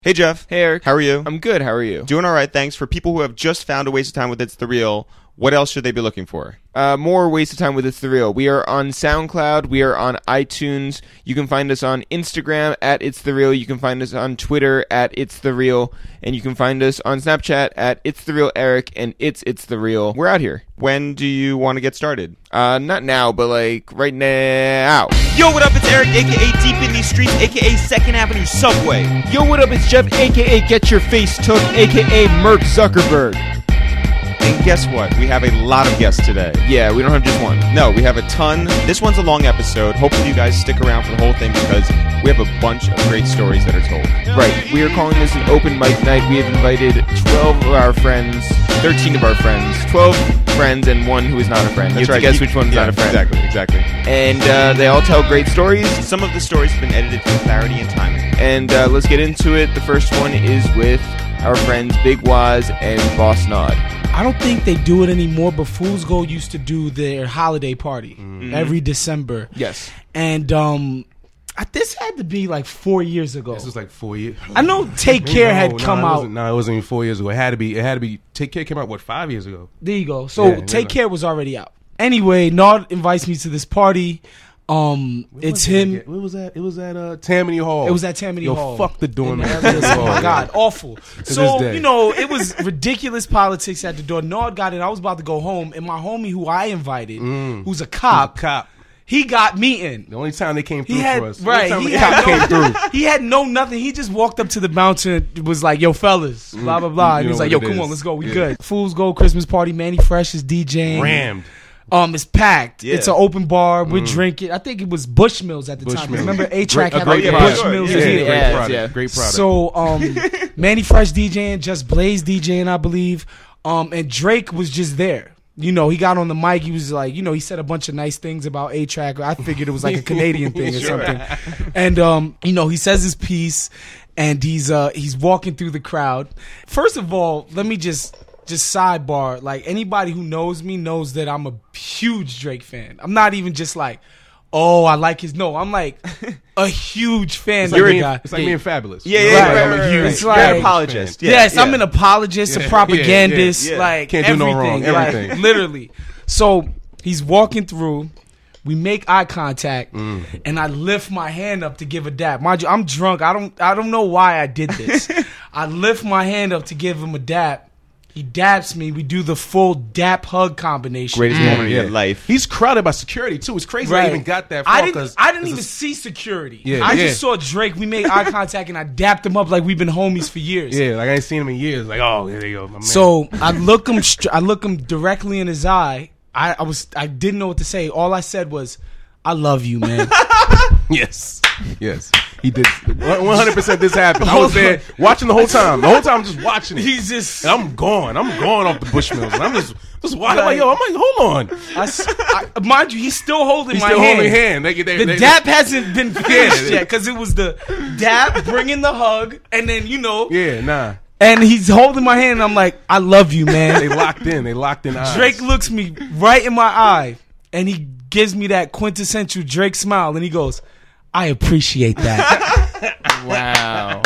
Hey, Jeff. Hey, Eric. How are you? I'm good. How are you? Doing all right, thanks. For people who have just found a waste of time with It's The Real, what else should they be looking for? More Waste of Time with It's The Real. We are on SoundCloud. We are on iTunes. You can find us on Instagram at It's The Real. You can find us on Twitter at It's The Real. And you can find us on Snapchat at It's The Real Eric and It's The Real. We're out here. When do you want to get started? Not now, but like right now. Yo, what up? It's Eric, a.k.a. Deep in These Streets, a.k.a. 2nd Avenue Subway. Yo, what up? It's Jeff, a.k.a. Get Your Face Took, a.k.a. Mark Zuckerberg. And guess what? We have a lot of guests today. Yeah, we don't have just one. No, we have a ton. This one's a long episode. Hopefully you guys stick around for the whole thing because we have a bunch of great stories that are told. Right. We are calling this an open mic night. We have invited 12 of our friends, 13 of our friends, 12 friends, and one who is not a friend. That's You have right. to guess which one's not a friend. Exactly. And they all tell great stories. Some of the stories have been edited for clarity and timing. And let's get into it. The first one is with our friends Big Waz and Boss Nod. I don't think they do it anymore, but Fool's Gold used to do their holiday party every December. Yes. And this had to be like 4 years ago. This was like 4 years. I know Take Care had come out. No, it wasn't even 4 years ago. It had to be. Take Care came out, 5 years ago? There you go. So Take Care was already out. Anyway, Nod invites me to this party. It's him. Where was that? It was at Tammany Hall. It was at Tammany Hall. Yo, fuck the door, man. Oh my God, awful. So, day. it was ridiculous politics at the door. Nod got in. I was about to go home, and my homie who I invited, who's a cop, he got me in. The only time they came through for us. Right. He had no nothing. He just walked up to the bouncer and was like, yo, fellas, blah, blah, blah. And he was like, yo, come on, let's go. We good. Fool's Gold Christmas party. Manny Fresh is DJing. Rammed. It's packed. Yeah. It's an open bar. We're drinking. I think it was Bushmills at the time. Remember A-Track had like great Bushmills product. here. Great product. So Manny Fresh DJing, Just Blaze DJing, I believe. And Drake was just there. He got on the mic. He was like, he said a bunch of nice things about A-Track. I figured it was like a Canadian thing or something. And he says his piece, and he's walking through the crowd. First of all, let me just sidebar, like anybody who knows me knows that I'm a huge Drake fan. I'm not even just like, oh, I like his. No, I'm like a huge fan. It's of the like guy. It's like being fabulous. Yeah. I'm a huge It's like- apologist. Yes, I'm an apologist, a propagandist, yeah. like Can't do no everything, wrong, like, everything. literally. So he's walking through. We make eye contact, and I lift my hand up to give a dap. Mind you, I'm drunk. I don't know why I did this. I lift my hand up to give him a dap. He daps me. We do the full dap hug combination. Greatest moment of your life. He's crowded by security too. It's crazy I even got that far. I didn't even see security. Yeah, I yeah. just saw Drake. We made eye contact, and I dapped him up like we've been homies for years. Yeah, like I ain't seen him in years. Like, oh, there you go, my man. So I look him directly in his eye. I didn't know what to say. All I said was, "I love you, man." yes, he did. 100% this happened. I was there watching the whole time. The whole time, I'm just watching it. He's just. And I'm going off the Bushmills. And I'm just watching. I'm like, hold on. Mind you, he's still holding He's my still hand. holding hand. The dap hasn't been finished yet because it was the dap bringing the hug, and then Yeah, nah. And he's holding my hand, and I'm like, "I love you, man." They locked in eyes. Drake looks me right in my eye, and he gives me that quintessential Drake smile, and he goes, "I appreciate that." Wow.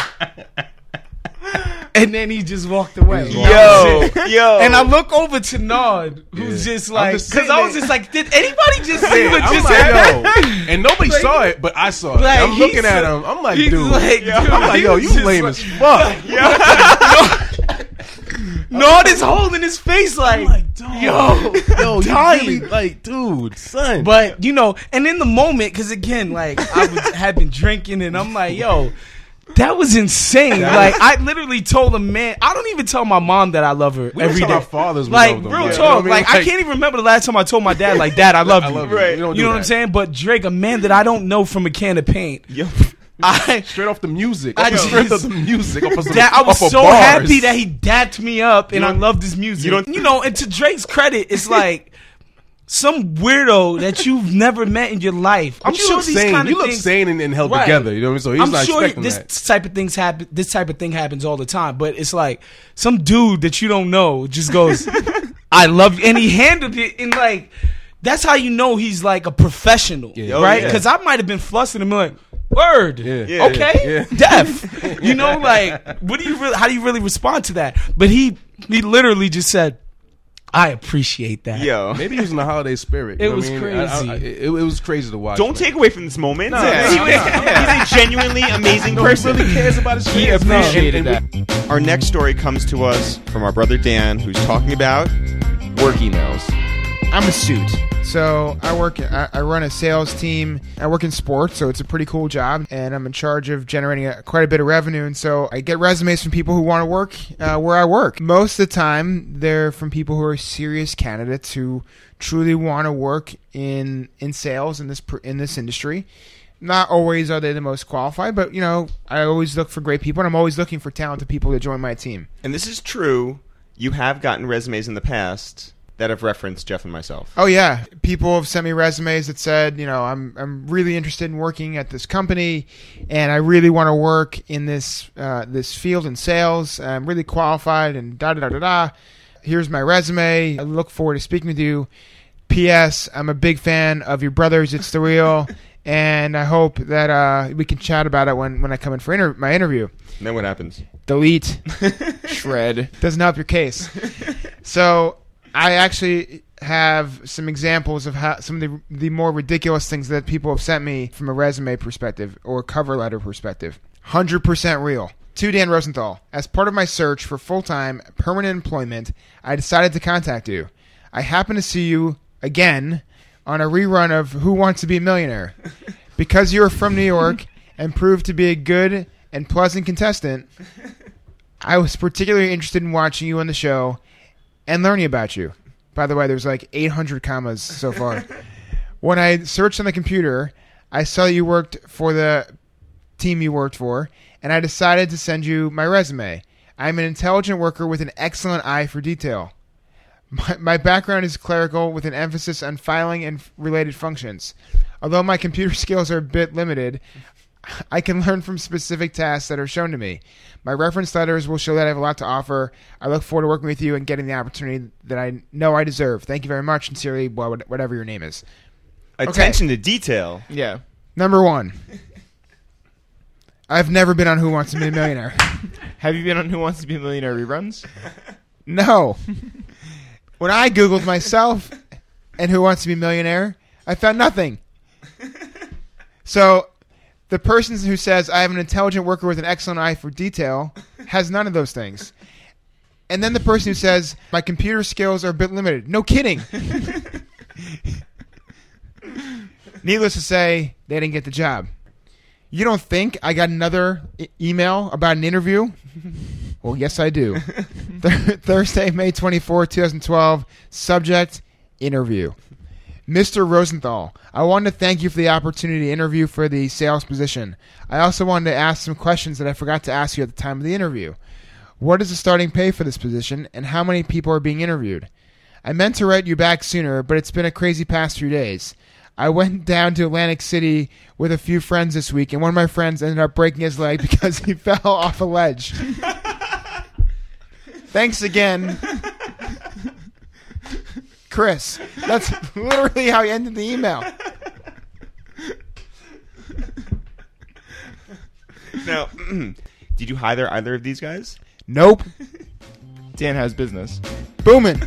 And then he just walked away. Yo. And I look over to Nod, who's just like, because I was just like, did anybody just see Yeah, what I'm just like, happened? yo. And nobody saw it, but I saw it. Like, I'm looking he's at a- him. I'm like, he's dude. like, dude, I'm like, yo, he's you lame just as fuck. Nod is holding his face like, yo, Yo, you dying. really, like, dude, son. But, and in the moment, because again, like, had been drinking, and I'm like, yo, that was insane. Like, I literally told a man, I don't even tell my mom that I love her we every don't day. tell our fathers we Like, love them. real Yeah. talk. You know what I mean? Like, I can't even remember the last time I told my dad, like, Dad, I love you. love you. Right. We don't You do know what that. I'm saying? But Drake, a man that I don't know from a can of paint. Yo. Straight off the music. I Off the just- straight off the music. Off of some, I was off of so bars. happy that he dapped me up, and I loved his music. you don't- And to Drake's credit, it's like some weirdo that you've never met in your life. I'm But you sure look these sane. kind of You look things. sane and held Right. together. You know what I mean? So he's I'm not sure expecting this that. type of things happen. This type of thing happens all the time. But it's like some dude that you don't know just goes, "I love you," and he handled it in like. That's how you know he's like a professional, Yeah. right? yeah. Because I might have been flustered and be like, Word. Yeah. Okay. Yeah. Deaf. You know, like, what do you really? How do you really respond to that? But he literally just said, "I appreciate that." Yo. Maybe he was in the holiday spirit. It You know was what I mean? crazy. It was crazy to watch. Don't man. take away from this moment. No, He's a genuinely amazing person. He really cares about his He fans. appreciated that. Our next story comes to us from our brother Dan, who's talking about Work emails. I'm a suit. So I run a sales team. I work in sports, so it's a pretty cool job, and I'm in charge of generating quite a bit of revenue. And so I get resumes from people who want to work where I work. Most of the time, they're from people who are serious candidates who truly want to work in sales in this industry. Not always are they the most qualified, but I always look for great people, and I'm always looking for talented people to join my team. and this is true. You have gotten resumes in the past that have referenced Jeff and myself. Oh yeah, people have sent me resumes that said, I'm really interested in working at this company, and I really want to work in this field in sales. I'm really qualified, and da da da da da. Here's my resume. I look forward to speaking with you. P.S. I'm a big fan of your brothers. It's the real, and I hope that we can chat about it when I come in for my interview. And then what happens? Delete. Shred. Doesn't help your case. So I actually have some examples of how some of the more ridiculous things that people have sent me from a resume perspective or cover letter perspective. 100% real. To Dan Rosenthal, as part of my search for full-time permanent employment, I decided to contact you. I happen to see you again on a rerun of Who Wants to Be a Millionaire. Because you are from New York and proved to be a good and pleasant contestant, I was particularly interested in watching you on the show and learning about you. By the way, there's like 800 commas so far. When I searched on the computer, I saw you worked for the team you worked for, and I decided to send you my resume. I'm an intelligent worker with an excellent eye for detail. My background is clerical with an emphasis on filing and related functions. Although my computer skills are a bit limited, I can learn from specific tasks that are shown to me. My reference letters will show that I have a lot to offer. I look forward to working with you and getting the opportunity that I know I deserve. Thank you very much. Sincerely, whatever your name is. Attention to detail. Yeah. Number 1. I've never been on Who Wants to Be a Millionaire. Have you been on Who Wants to Be a Millionaire reruns? No. When I Googled myself and Who Wants to Be a Millionaire, I found nothing. So the person who says, I have an intelligent worker with an excellent eye for detail has none of those things. And then the person who says, my computer skills are a bit limited. No kidding. Needless to say, they didn't get the job. You don't think I got another email about an interview? Well, yes, I do. Thursday, May 24, 2012. Subject, interview. Mr. Rosenthal, I wanted to thank you for the opportunity to interview for the sales position. I also wanted to ask some questions that I forgot to ask you at the time of the interview. What is the starting pay for this position, and how many people are being interviewed? I meant to write you back sooner, but it's been a crazy past few days. I went down to Atlantic City with a few friends this week, and one of my friends ended up breaking his leg because he fell off a ledge. Thanks again, Chris. That's literally how he ended the email. Now, did you hire either of these guys? Nope. Dan has business. Booming.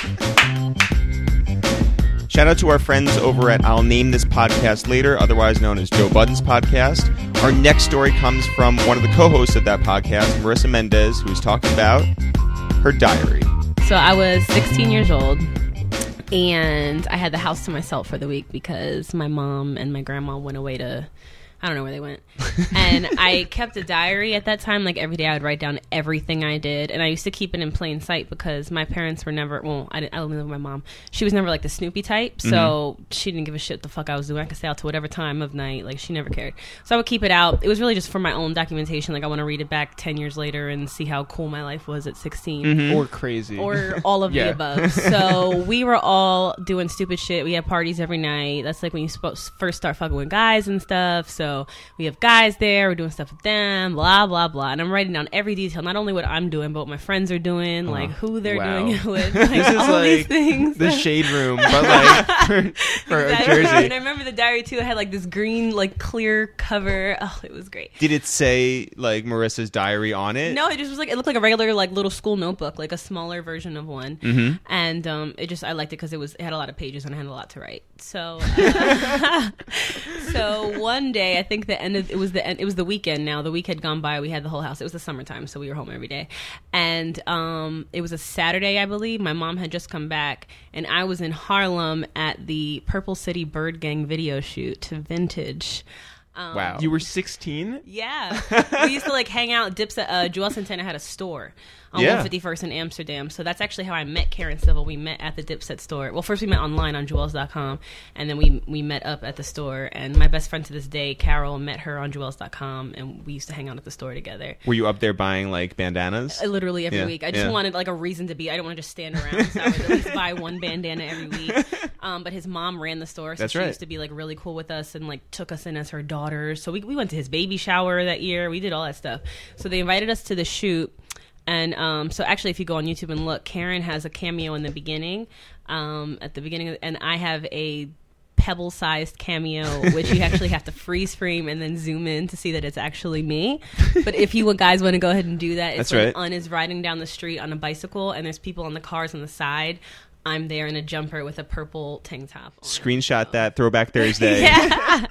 Shout out to our friends over at I'll Name This Podcast Later, otherwise known as Joe Budden's podcast. Our next story comes from one of the co-hosts of that podcast, Marissa Mendez, who's talking about her diary. So I was 16 years old, and I had the house to myself for the week because my mom and my grandma went away to, I don't know where they went. And I kept a diary at that time. Like every day I would write down everything I did. And I used to keep it in plain sight because my parents were never, well, I only live with my mom. She was never like the Snoopy type. So she didn't give a shit the fuck I was doing. I could stay out to whatever time of night. Like she never cared. So I would keep it out. It was really just for my own documentation. Like I want to read it back 10 years later and see how cool my life was at 16. Or crazy. Or all of Yeah. the above. So we were all doing stupid shit. We had parties every night. That's like when you first start fucking with guys and stuff. So So we have guys there. We're doing stuff with them, blah, blah, blah. And I'm writing down every detail, not only what I'm doing, but what my friends are doing, like who they're Wow. doing it with. Like, This is all these like things. the shade room, but like for a Exactly. Jersey. And I remember the diary, too. It had like this green, like clear cover. Oh, it was great. Did it say like Marissa's diary on it? No, it just was like, it looked like a regular like little school notebook, like a smaller version of one. Mm-hmm. And I liked it because it had a lot of pages and I had a lot to write. So so one day, I think it was the weekend now. The week had gone by. We had the whole house. It was the summertime, so we were home every day. And it was a Saturday, I believe. My mom had just come back, and I was in Harlem at the Purple City Bird Gang video shoot to Vintage. Wow. You were 16? Yeah. We used to like hang out. Joel Santana had a store on Yeah. 151st in Amsterdam. So that's actually how I met Karen Civil. We met at the Dipset store. Well, first we met online on Jewels.com, and then we met up at the store. And my best friend to this day, Carol, met her on Jewels.com, and we used to hang out at the store together. Were you up there buying like bandanas? Literally every Yeah, week. I just yeah. wanted like a reason to be. I didn't want to just stand around. So I would at least buy one bandana every week. But his mom ran the store, so That's she right. used to be like really cool with us and like took us in as her daughters. So we went to his baby shower that year. We did all that stuff. So they invited us to the shoot. And so actually, if you go on YouTube and look, Karen has a cameo in the beginning, and I have a pebble-sized cameo, which you actually have to freeze frame and then zoom in to see that it's actually me. But if you guys want to go ahead and do that, it's That's right. Un is riding down the street on a bicycle, and there's people on the cars on the side. I'm there in a jumper with a purple tank top on. Screenshot that Throwback Thursday. Yeah.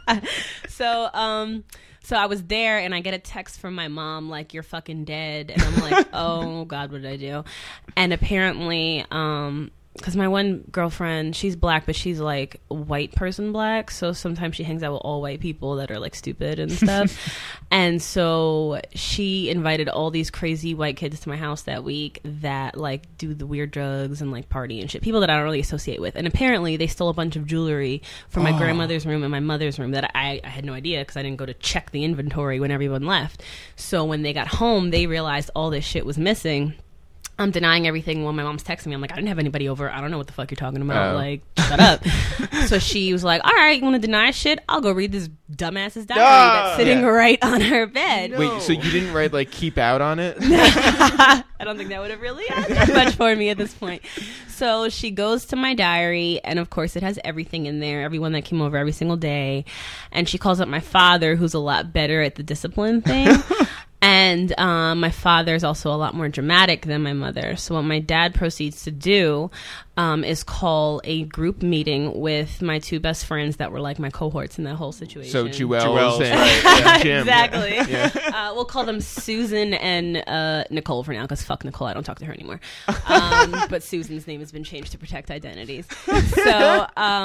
So I was there, and I get a text from my mom, like, you're fucking dead. And I'm like, oh, God, what did I do? And apparently, because my one girlfriend, she's black, but she's, like, white person black. So sometimes she hangs out with all white people that are, like, stupid and stuff. And so she invited all these crazy white kids to my house that week that, like, do the weird drugs and, like, party and shit. People that I don't really associate with. And apparently they stole a bunch of jewelry from my grandmother's room and my mother's room that I had no idea because I didn't go to check the inventory when everyone left. So when they got home, they realized all this shit was missing. I'm denying everything when my mom's texting me. I'm like, I didn't have anybody over. I don't know what the fuck you're talking about. Like, shut up. So she was like, all right, you want to deny shit? I'll go read this dumbass's diary that's sitting right on her bed. Wait, so you didn't write like keep out on it? I don't think that would have really done much for me at this point. So she goes to my diary, and of course it has everything in there, everyone that came over every single day. And she calls up my father, who's a lot better at the discipline thing. And my father's also a lot more dramatic than my mother. So what my dad proceeds to do is call a group meeting with my two best friends that were like my cohorts in that whole situation. So Jewels Jewels, and right, Jim. Exactly. Yeah. We'll call them Susan and Nicole for now, because fuck Nicole, I don't talk to her anymore. But Susan's name has been changed to protect identities. So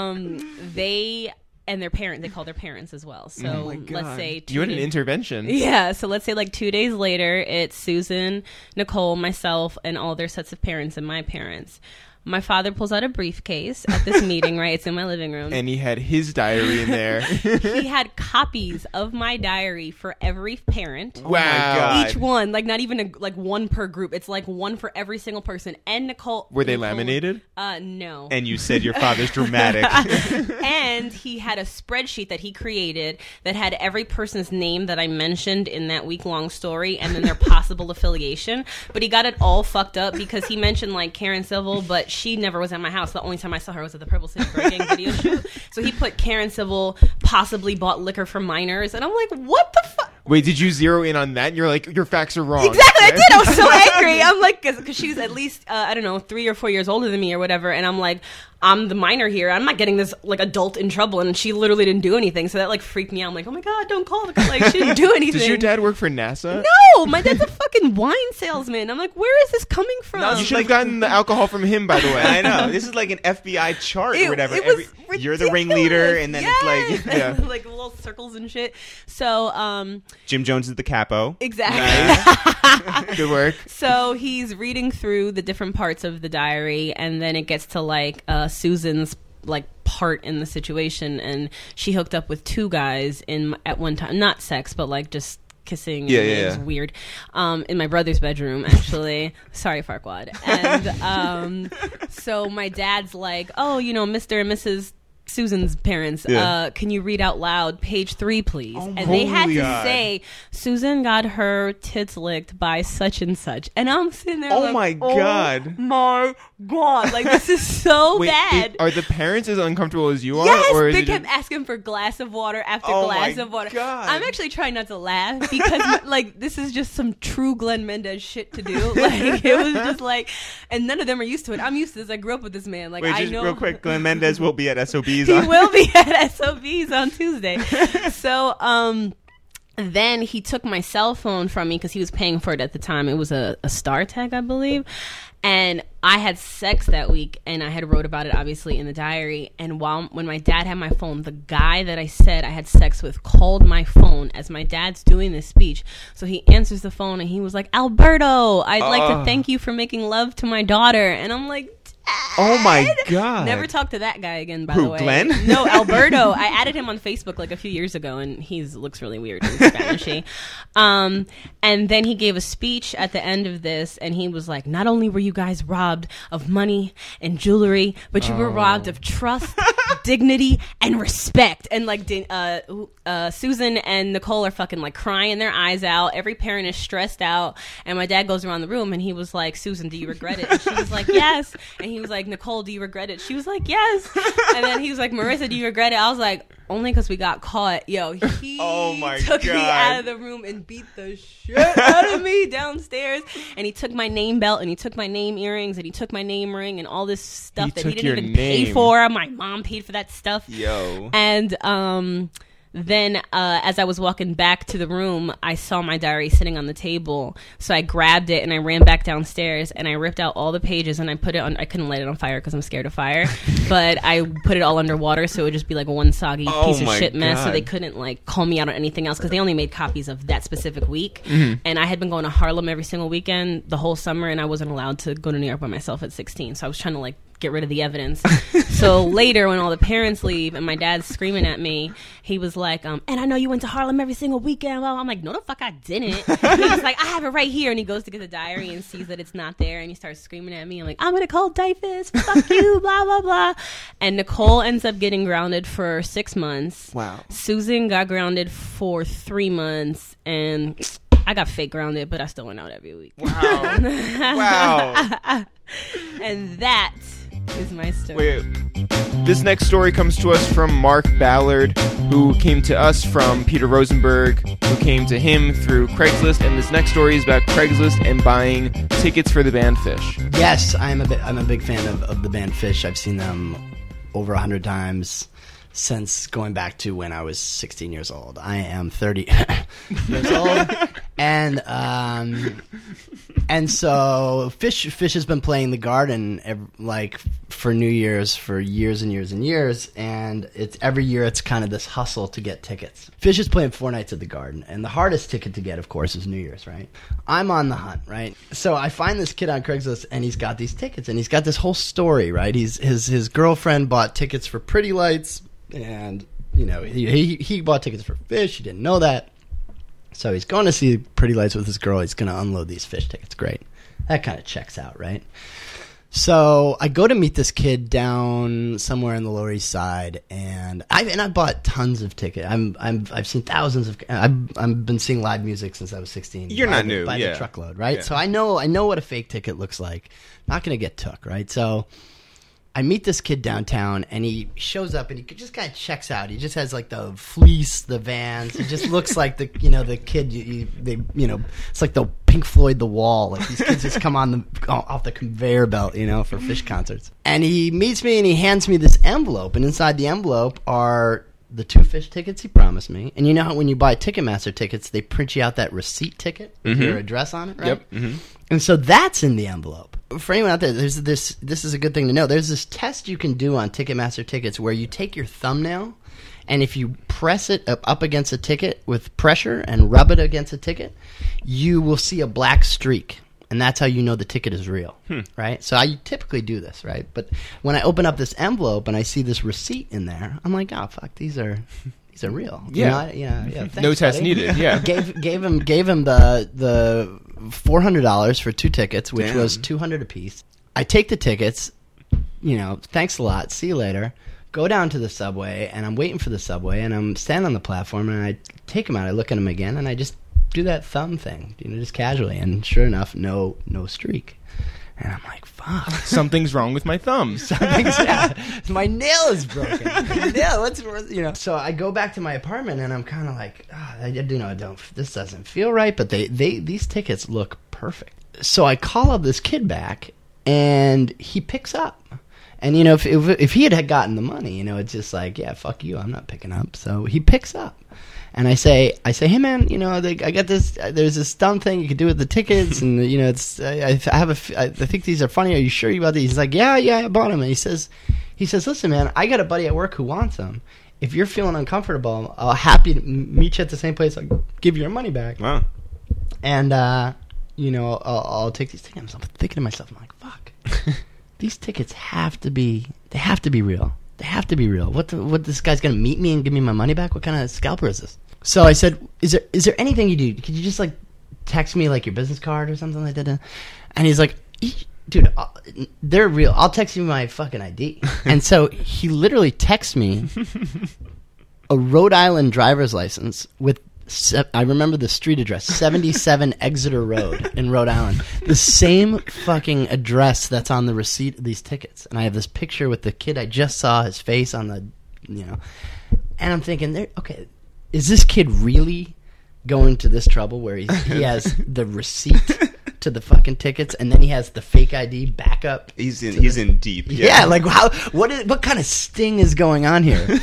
they and their parent, they call their parents as well. So let's say You had an intervention. Yeah, so let's say like 2 days later, it's Susan, Nicole, myself, and all their sets of parents and my parents. My father pulls out a briefcase at this meeting, right? It's in my living room. And he had his diary in there. He had copies of my diary for every parent. Wow. Each one, like not even like one per group. It's like one for every single person. And Nicole. Were they Nicole- laminated? No. And you said your father's dramatic. And he had a spreadsheet that he created that had every person's name that I mentioned in that week-long story and then their possible affiliation. But he got it all fucked up because he mentioned like Karen Civil, but she never was at my house. The only time I saw her was at the Purple City Bird Gang video shoot. So he put Karen Civil possibly bought liquor from minors. And I'm like, what the fuck? Wait, did you zero in on that? And you're like, your facts are wrong. Exactly, I did. I was so angry. I'm like, because she was at least, I don't know, 3 or 4 years older than me or whatever. And I'm like, I'm the minor here. I'm not getting this like adult in trouble. And she literally didn't do anything. So that like freaked me out. I'm like, oh my God, don't call the like she didn't do anything. Does your dad work for NASA? No, my dad's a fucking wine salesman. I'm like, where is this coming from? You should have gotten the alcohol from him, by the way. I know. This is like an FBI chart or whatever. It was You're the ringleader, and then it's Yes. like, yeah. like little circles and shit. So, Jim Jones is the capo. exactly. Good work. So he's reading through the different parts of the diary, and then it gets to like Susan's like part in the situation, and she hooked up with 2 guys at one time, not sex, but like just kissing. Yeah, and yeah, it was yeah. weird. In my brother's bedroom, actually. Sorry, Farquaad. And so my dad's like, oh, you know, Mr. and Mrs. Susan's parents, Yeah. can you read out loud page 3, please? Oh, and they had holy to God. say, Susan got her tits licked by such and such. And I'm sitting there Oh like, my God. oh my God. Like, this is so Wait, bad. are the parents as uncomfortable as you are? Yes, or is they it kept just- asking for glass of water after Oh glass my of water. God. I'm actually trying not to laugh because, like, this is just some true Glenn Mendez shit to do. Like, it was just like, and none of them are used to it. I'm used to this. I grew up with this man. Like, Wait, I just know. real quick, Glenn Mendez will be at SOBs. He will be at SOBs on Tuesday. So, then he took my cell phone from me because he was paying for it at the time. It was a StarTech, I believe. And I had sex that week, and I had wrote about it, obviously, in the diary. And when my dad had my phone, the guy that I said I had sex with called my phone as my dad's doing this speech. So he answers the phone, and he was like, Alberto, I'd like to thank you for making love to my daughter. And I'm like, Oh my God. never talked to that guy again, by Who, the way. Glenn? No, Alberto. I added him on Facebook like a few years ago, and he looks really weird in Spanishy. And then he gave a speech at the end of this, and he was like, not only were you guys robbed of money and jewelry, but you were robbed of trust, dignity, and respect. And like Susan and Nicole are fucking like crying their eyes out. Every parent is stressed out. And my dad goes around the room, and he was like, Susan, do you regret it? And she was like, yes. And he was like, Nicole, do you regret it? She was like, yes. And then he was like, Marissa, do you regret it? I was like, only because we got caught. Yo, he Oh my took me God. out of the room and beat the shit out of me downstairs. And he took my name belt, and he took my name earrings, and he took my name ring, and all this stuff He that he took didn't your even pay name. for. My mom paid for that stuff. Yo. And then as I was walking back to the room, I saw my diary sitting on the table. So I grabbed it and I ran back downstairs and I ripped out all the pages and I put it on. I couldn't light it on fire because I'm scared of fire, but I put it all underwater so it would just be like one soggy piece of my shit mess. So God. they couldn't like call me out on anything else because they only made copies of that specific week. And I had been going to Harlem every single weekend the whole summer, and I wasn't allowed to go to New York by myself at 16. So I was trying to like get rid of the evidence. So later when all the parents leave and my dad's screaming at me, he was like, and I know you went to Harlem every single weekend. Well, I'm like, no the fuck I didn't. He was like, I have it right here. And he goes to get the diary and sees that it's not there, and he starts screaming at me. I'm like, I'm gonna call DYFS, fuck you, blah blah blah. And Nicole ends up getting grounded for 6 months. Wow. Susan got grounded for 3 months, and I got fake grounded, but I still went out every week. Wow. Wow. And that is my story. Wait, this next story comes to us from Mark Ballard, who came to us from Peter Rosenberg, who came to him through Craigslist. And this next story is about Craigslist and buying tickets for the band Fish. Yes, I'm a big fan of the band Fish. I've seen them over 100 times since going back to when I was 16 years old. I am 30 years old, and so Fish has been playing the Garden like for New Year's for years and years and years, and it's every year it's kind of this hustle to get tickets. Fish is playing 4 nights at the Garden, and the hardest ticket to get, of course, is New Year's, right? I'm on the hunt, right? So I find this kid on Craigslist, and he's got these tickets, and he's got this whole story, right? His girlfriend bought tickets for Pretty Lights. And, you know, he bought tickets for Fish. He didn't know that. So he's going to see Pretty Lights with his girl. He's going to unload these Fish tickets. Great. That kind of checks out, right? So I go to meet this kid down somewhere in the Lower East Side, and I bought tons of tickets. I've seen thousands of. I've been seeing live music since I was 16. You're not new, by yeah. the truckload, right? Yeah. So I know what a fake ticket looks like. Not going to get took, right? So I meet this kid downtown, and he shows up, and he just kind of checks out. He just has like the fleece, the Vans. He just looks like the kid. It's like the Pink Floyd The Wall. Like these kids just come off the conveyor belt, for Fish concerts. And he meets me, and he hands me this envelope, and inside the envelope are the 2 Fish tickets he promised me. And you know how when you buy Ticketmaster tickets, they print you out that receipt ticket with your address on it, right? Yep. Mm-hmm. And so that's in the envelope. For anyone out there, there's this is a good thing to know. There's this test you can do on Ticketmaster tickets where you take your thumbnail, and if you press it up against a ticket with pressure and rub it against a ticket, you will see a black streak. And that's how you know the ticket is real, right? So I typically do this, right? But when I open up this envelope and I see this receipt in there, I'm like, oh, fuck, these are real. Yeah. Yeah. Thanks, No test buddy. needed, yeah. Gave him the $400 for 2 tickets, which Damn. was $200 apiece. I take the tickets, thanks a lot, see you later. go down to the subway, and I'm waiting for the subway, and I'm standing on the platform, and I take him out. I look at him again, and I just do that thumb thing, just casually. And sure enough, no streak. And I'm like, fuck. Something's wrong with my thumbs. My nail is broken. So I go back to my apartment, and I'm kind of like, this doesn't feel right, but these tickets look perfect. So I call up this kid back, and he picks up. And, if he had gotten the money, it's just like, yeah, fuck you, I'm not picking up. So he picks up. And I say, hey man, I got this. There's this dumb thing you could do with the tickets, and it's. I think these are funny. Are you sure you bought these? He's like, yeah, I bought them. And he says, listen, man, I got a buddy at work who wants them. If you're feeling uncomfortable, I'll happy to meet you at the same place. I'll give you your money back. Wow. And I'll take these tickets. I'm thinking to myself, I'm like, fuck, these tickets have to be real. They have to be real. What this guy's gonna meet me and give me my money back? What kind of scalper is this? So I said, is there anything you do? Could you just text me your business card or something like that? And he's like, dude, they're real. I'll text you my fucking ID. And so he literally texts me a Rhode Island driver's license with, I remember the street address, 77 Exeter Road in Rhode Island. The same fucking address that's on the receipt of these tickets. And I have this picture with the kid I just saw, his face on the, And I'm thinking, okay, is this kid really going to this trouble where he has the receipt to the fucking tickets, and then he has the fake ID backup? He's in deep. Yeah, what kind of sting is going on here?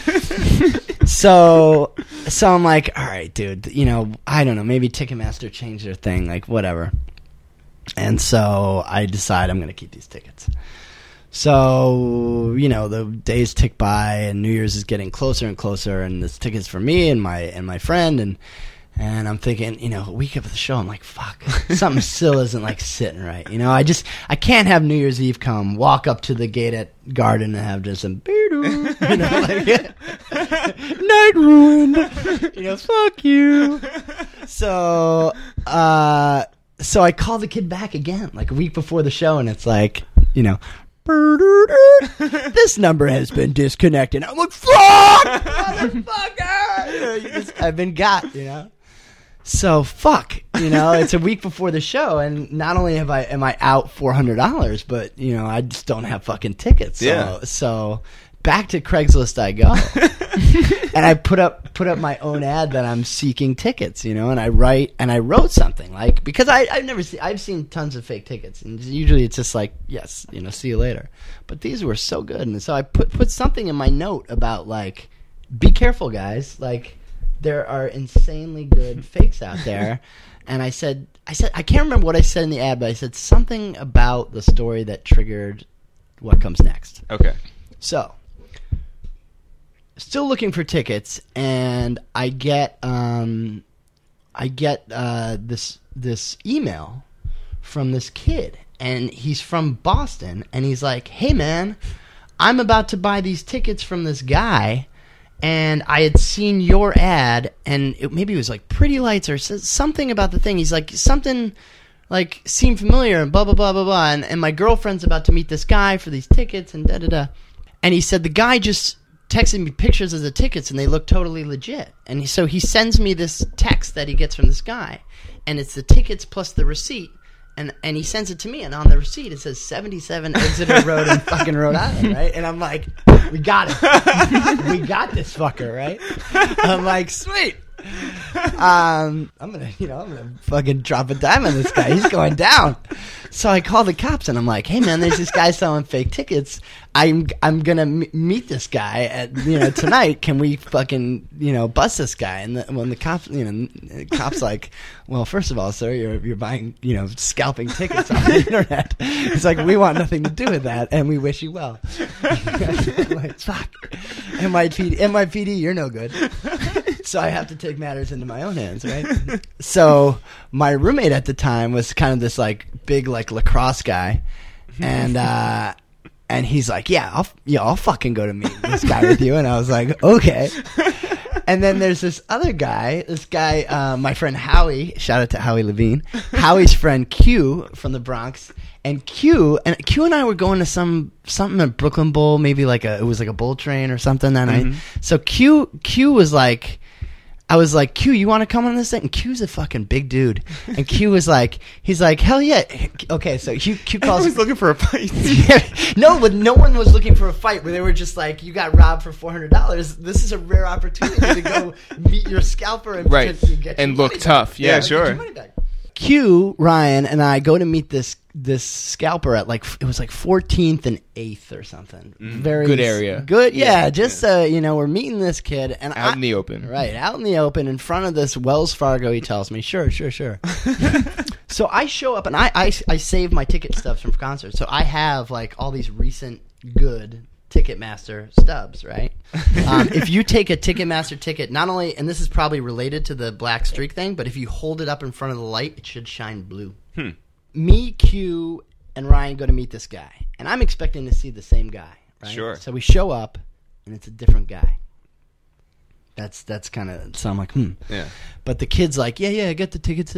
So I'm like, all right, dude, I don't know, maybe Ticketmaster changed their thing, whatever. And so I decide I'm going to keep these tickets. So, the days tick by, and New Year's is getting closer and closer, and this ticket's for me and my friend, and I'm thinking, a week of the show, I'm like, fuck, something still isn't sitting right. I can't have New Year's Eve come, walk up to the gate at Garden and have just some, night ruined, fuck you. So I call the kid back again, a week before the show, and it's this number has been disconnected. I'm like, fuck, motherfucker. I've been got, So fuck, it's a week before the show, and not only am I out $400, but I just don't have fucking tickets. So back to Craigslist I go, and I put up my own ad that I'm seeking tickets, and I wrote something because I've seen tons of fake tickets, and usually it's just yes, see you later. But these were so good, and so I put something in my note about be careful, guys, there are insanely good fakes out there. And I said I can't remember what I said in the ad, but I said something about the story that triggered what comes next. Okay. So, still looking for tickets, and I get this email from this kid, and he's from Boston, and he's like, "Hey man, I'm about to buy these tickets from this guy, and I had seen your ad, and maybe it was Pretty Lights or something about the thing." He's like, something seemed familiar, and blah blah blah blah blah, and my girlfriend's about to meet this guy for these tickets, and da da da. And he said the guy just texted me pictures of the tickets, and they look totally legit. And so he sends me this text that he gets from this guy, and it's the tickets plus the receipt. And he sends it to me, and on the receipt it says 77 Exeter Road in fucking Rhode Island, right? And I'm like, we got it. We got this fucker, right? I'm like, sweet. I'm gonna fucking drop a dime on this guy. He's going down. So I call the cops, and I'm like, hey man, there's this guy selling fake tickets. I'm gonna meet this guy at tonight. Can we fucking bust this guy? And when the cops the cops like, well, first of all, sir, you're buying scalping tickets on the internet. It's like, we want nothing to do with that, and we wish you well. I'm like, fuck, NYPD, you're no good. So I have to take matters into my own hands, right? So my roommate at the time was kind of this big lacrosse guy, and he's like, I'll fucking go to meet this guy with you. And I was like, okay. And then there's this other guy. This guy, my friend Howie. Shout out to Howie Levine. Howie's friend Q from the Bronx. And Q and I were going to something at Brooklyn Bowl, maybe it was like a bowl train or something that night. So Q was like, I was like, Q, you want to come on this thing? And Q's a fucking big dude. And Q was like, he's like, hell yeah. Okay, so Q calls. I was looking for a fight. No, but no one was looking for a fight. Where they were just like, you got robbed for $400. This is a rare opportunity to go meet your scalper and Right. get And your look money tough. back. Yeah, get your sure. money back. Q, Ryan, and I go to meet this scalper at it was like 14th and 8th or something. Very Good area. Good, yeah. Just we're meeting this kid and Out in the open. Right, out in the open in front of this Wells Fargo. He tells me, sure. So I show up and I save my ticket stubs from concerts. So I have like all these recent good Ticketmaster stubs, right? If you take a Ticketmaster ticket, not only, and this is probably related to the black streak thing, but if you hold it up in front of the light, it should shine blue. Me, Q, and Ryan go to meet this guy, and I'm expecting to see the same guy, right? Sure. So we show up, and it's a different guy. That's kind of, so I'm like, Yeah. But the kid's like, yeah, I got the tickets,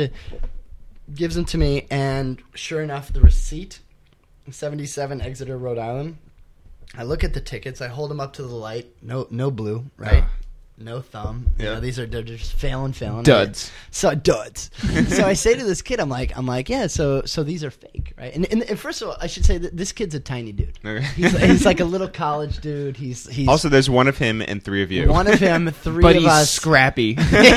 gives them to me, and sure enough, the receipt, 77 Exeter, Rhode Island. I look at the tickets. I hold them up to the light. No blue, right? No thumb. You know, they're just failing. Duds. So duds. So I say to this kid, I'm like, yeah. So these are fake, right? And first of all, I should say that this kid's a tiny dude. Okay. He's like a little college dude. He's Also, there's one of him and three of you. one of him, three But of he's us. scrappy.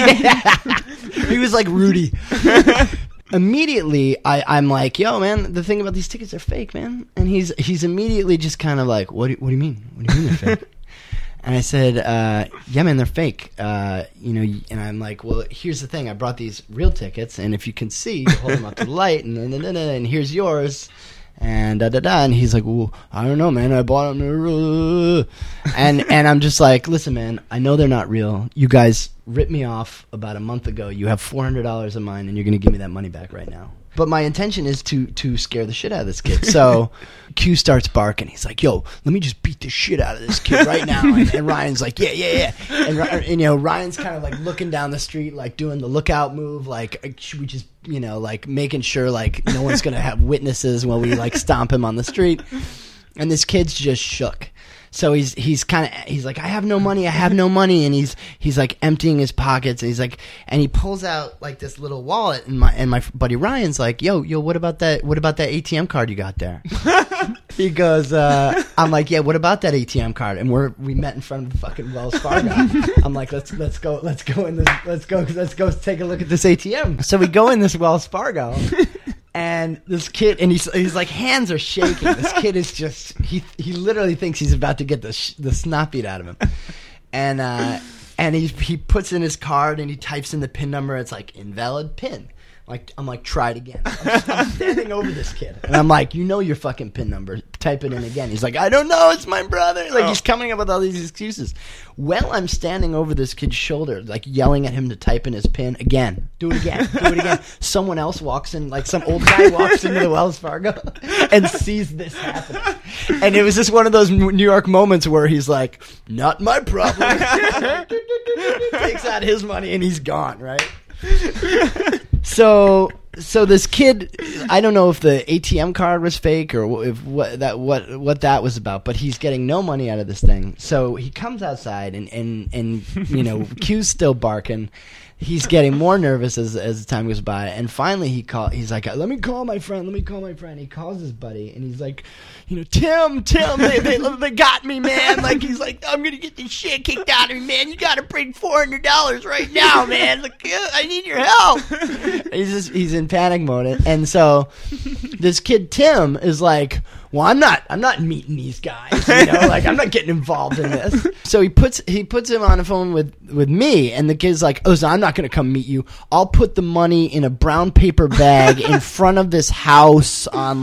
He was like Rudy. Immediately, I'm like, yo, man, the thing about these tickets are fake, man. And he's immediately just kind of like, what do you mean? What do you mean they're fake? And I said, yeah, man, they're fake. And I'm like, well, here's the thing. I brought these real tickets, and if you can see, you hold them up to the light, and here's yours. And and he's like, well, I don't know, man. I bought them. And I'm just like, listen, man, I know they're not real. You guys ripped me off about a month ago. You have $400 of mine, and you're going to give me that money back right now. But my intention is to scare the shit out of this kid. So Q starts barking. He's like, yo, let me just beat the shit out of this kid right now. And Ryan's like, yeah. And Ryan's kind of like looking down the street, like doing the lookout move. Like, should we just, like making sure like no one's going to have witnesses when we like stomp him on the street. And this kid's just shook. So he's like, I have no money, and he's like emptying his pockets, and he's like, and he pulls out like this little wallet, and my buddy Ryan's like, yo, what about that ATM card you got there? He goes, I'm like, yeah, what about that ATM card? And we met in front of the fucking Wells Fargo. I'm like, let's go take a look at this ATM. So we go in this Wells Fargo. And this kid, and he's like, hands are shaking. This kid is just, he literally thinks he's about to get the snot beat out of him. And he puts in his card and he types in the PIN number. It's like, invalid PIN. I'm like, try it again. I'm standing over this kid. And I'm like, your fucking PIN number. Type it in again. He's like, I don't know. It's my brother. Like, he's coming up with all these excuses. Well, I'm standing over this kid's shoulder, like yelling at him to type in his PIN again. Do it again. Someone else walks in, like some old guy walks into the Wells Fargo and sees this happen. And it was just one of those New York moments where he's like, not my problem. Takes out his money and he's gone, right? So this kid, I don't know if the ATM card was fake or if what that was about, but he's getting no money out of this thing. So he comes outside and Q's still barking. He's getting more nervous as the time goes by, and finally he's like, let me call my friend. He calls his buddy, and he's like, Tim, they got me, man. Like, he's like, I'm gonna get this shit kicked out of me, man. You gotta bring $400 right now, man. Like, I need your help. He's in panic mode, and so this kid Tim is like, well, I'm not meeting these guys, like, I'm not getting involved in this. So he puts him on the phone with me, and the kid's like, oh, so I'm not going to come meet you. I'll put the money in a brown paper bag in front of this house on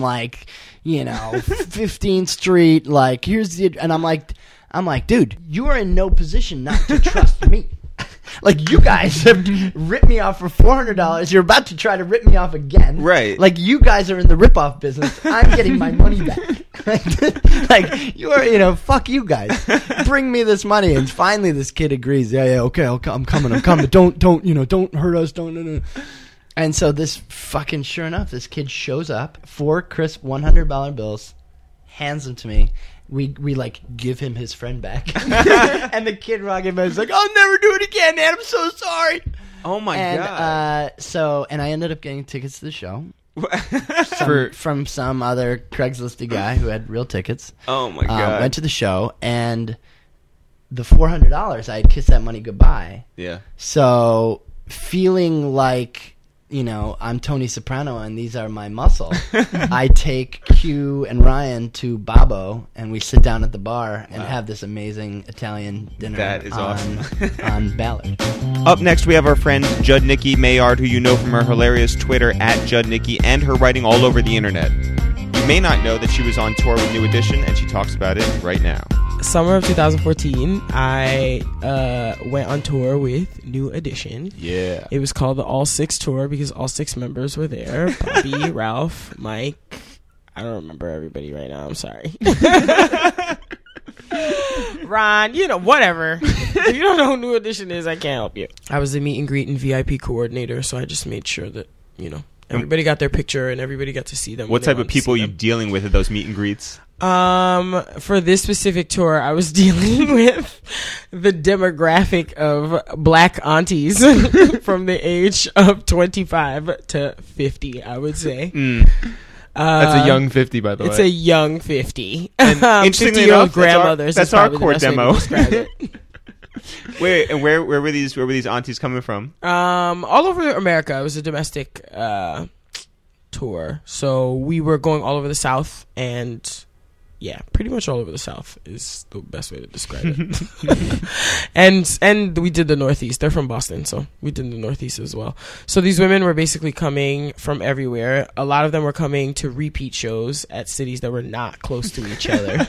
15th Street. Like, here's the, and I'm like, dude, you are in no position not to trust me. Like, you guys have ripped me off for $400. You're about to try to rip me off again. Right. Like, you guys are in the rip-off business. I'm getting my money back. Like, fuck you guys. Bring me this money. And finally this kid agrees. Yeah, okay, I'm coming. Don't hurt us. No. And so this fucking, sure enough, this kid shows up, 4 crisp $100 bills, hands them to me. We like give him his friend back. And the kid rocking back is like, I'll never do it again, man. I'm so sorry. Oh my god. And I ended up getting tickets to the show. For from some other Craigslisty guy who had real tickets. Oh my god. Went to the show, and the $400, I had kissed that money goodbye. Yeah. So feeling like, I'm Tony Soprano and these are my muscle, I take Q and Ryan to Babbo, and we sit down at the bar and have this amazing Italian dinner. That is awesome. On Ballard. Up next, we have our friend Judnicki Mayard, who you know from her hilarious Twitter @Judnicki and her writing all over the internet. You may not know that she was on tour with New Edition, and she talks about it right now. Summer of 2014, I went on tour with New Edition. Yeah. It was called the All Six Tour because all 6 members were there. Bobby, Ralph, Mike. I don't remember everybody right now. I'm sorry. Ron, whatever. If you don't know who New Edition is, I can't help you. I was the meet and greet and VIP coordinator, so I just made sure that, everybody got their picture and everybody got to see them. What type of people are you dealing with at those meet and greets? For this specific tour, I was dealing with the demographic of black aunties from the age of 25 to 50, I would say. That's a young 50, by the way. It's a young 50. And interestingly 50-year-old enough, grandmothers. that's our is core probably the best way to demo. describe it. Wait, and where were these aunties coming from? All over America. It was a domestic tour, so we were going all over the South, and yeah, pretty much all over the South is the best way to describe it. and we did the Northeast. They're from Boston, so we did the Northeast as well. So these women were basically coming from everywhere. A lot of them were coming to repeat shows at cities that were not close to each other.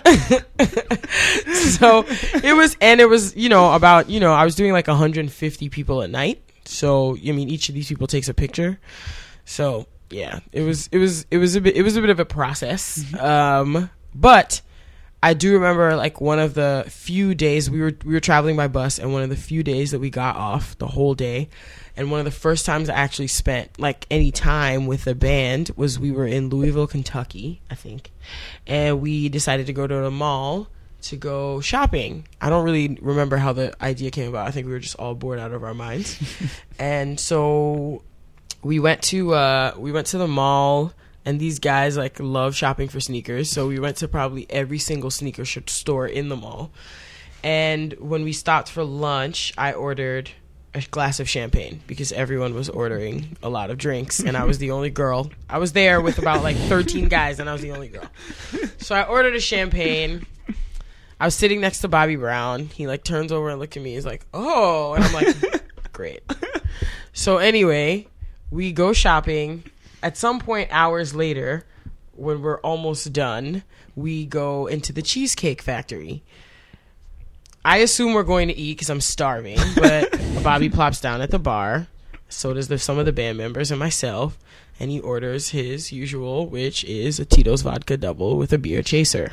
So it was about, I was doing like 150 people a night. So, each of these people takes a picture. So yeah, it was a bit of a process. But I do remember like one of the few days we were traveling by bus, and one of the few days that we got off the whole day, and one of the first times I actually spent like any time with a band was we were in Louisville, Kentucky, I think, and we decided to go to the mall to go shopping. I don't really remember how the idea came about. I think we were just all bored out of our minds. And so we went to the mall, and these guys like love shopping for sneakers. So we went to probably every single sneaker store in the mall. And when we stopped for lunch, I ordered a glass of champagne because everyone was ordering a lot of drinks, and I was the only girl. I was there with about like 13 guys, and I was the only girl. So I ordered a champagne. I was sitting next to Bobby Brown. He like turns over and looks at me. He's like, "Oh," and I'm like, "Great." So anyway, we go shopping. At some point, hours later, when we're almost done, we go into the Cheesecake Factory. I assume we're going to eat because I'm starving, but Bobby plops down at the bar. So does some of the band members and myself, and he orders his usual, which is a Tito's Vodka Double with a beer chaser.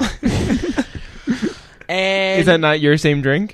And Is that not your same drink?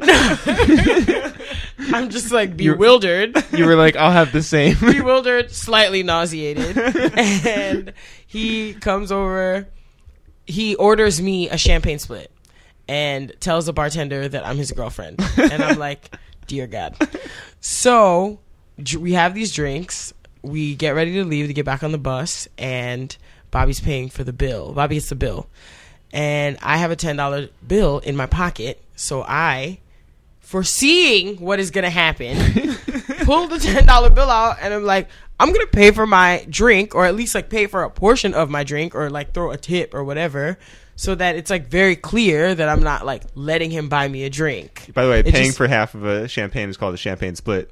I'm just like bewildered. You were like, I'll have the same. Bewildered, slightly nauseated. And he comes over. He orders me a champagne split and tells the bartender that I'm his girlfriend. And I'm like, dear God. So we have these drinks. We get ready to leave to get back on the bus. And Bobby's paying for the bill. Bobby gets the bill. And I have a $10 bill in my pocket. So I, foreseeing what is going to happen, pull the $10 bill out, and I'm like, I'm going to pay for my drink, or at least like pay for a portion of my drink, or like throw a tip or whatever, so that it's like very clear that I'm not like letting him buy me a drink. By the way, paying for half of a champagne is called a champagne split.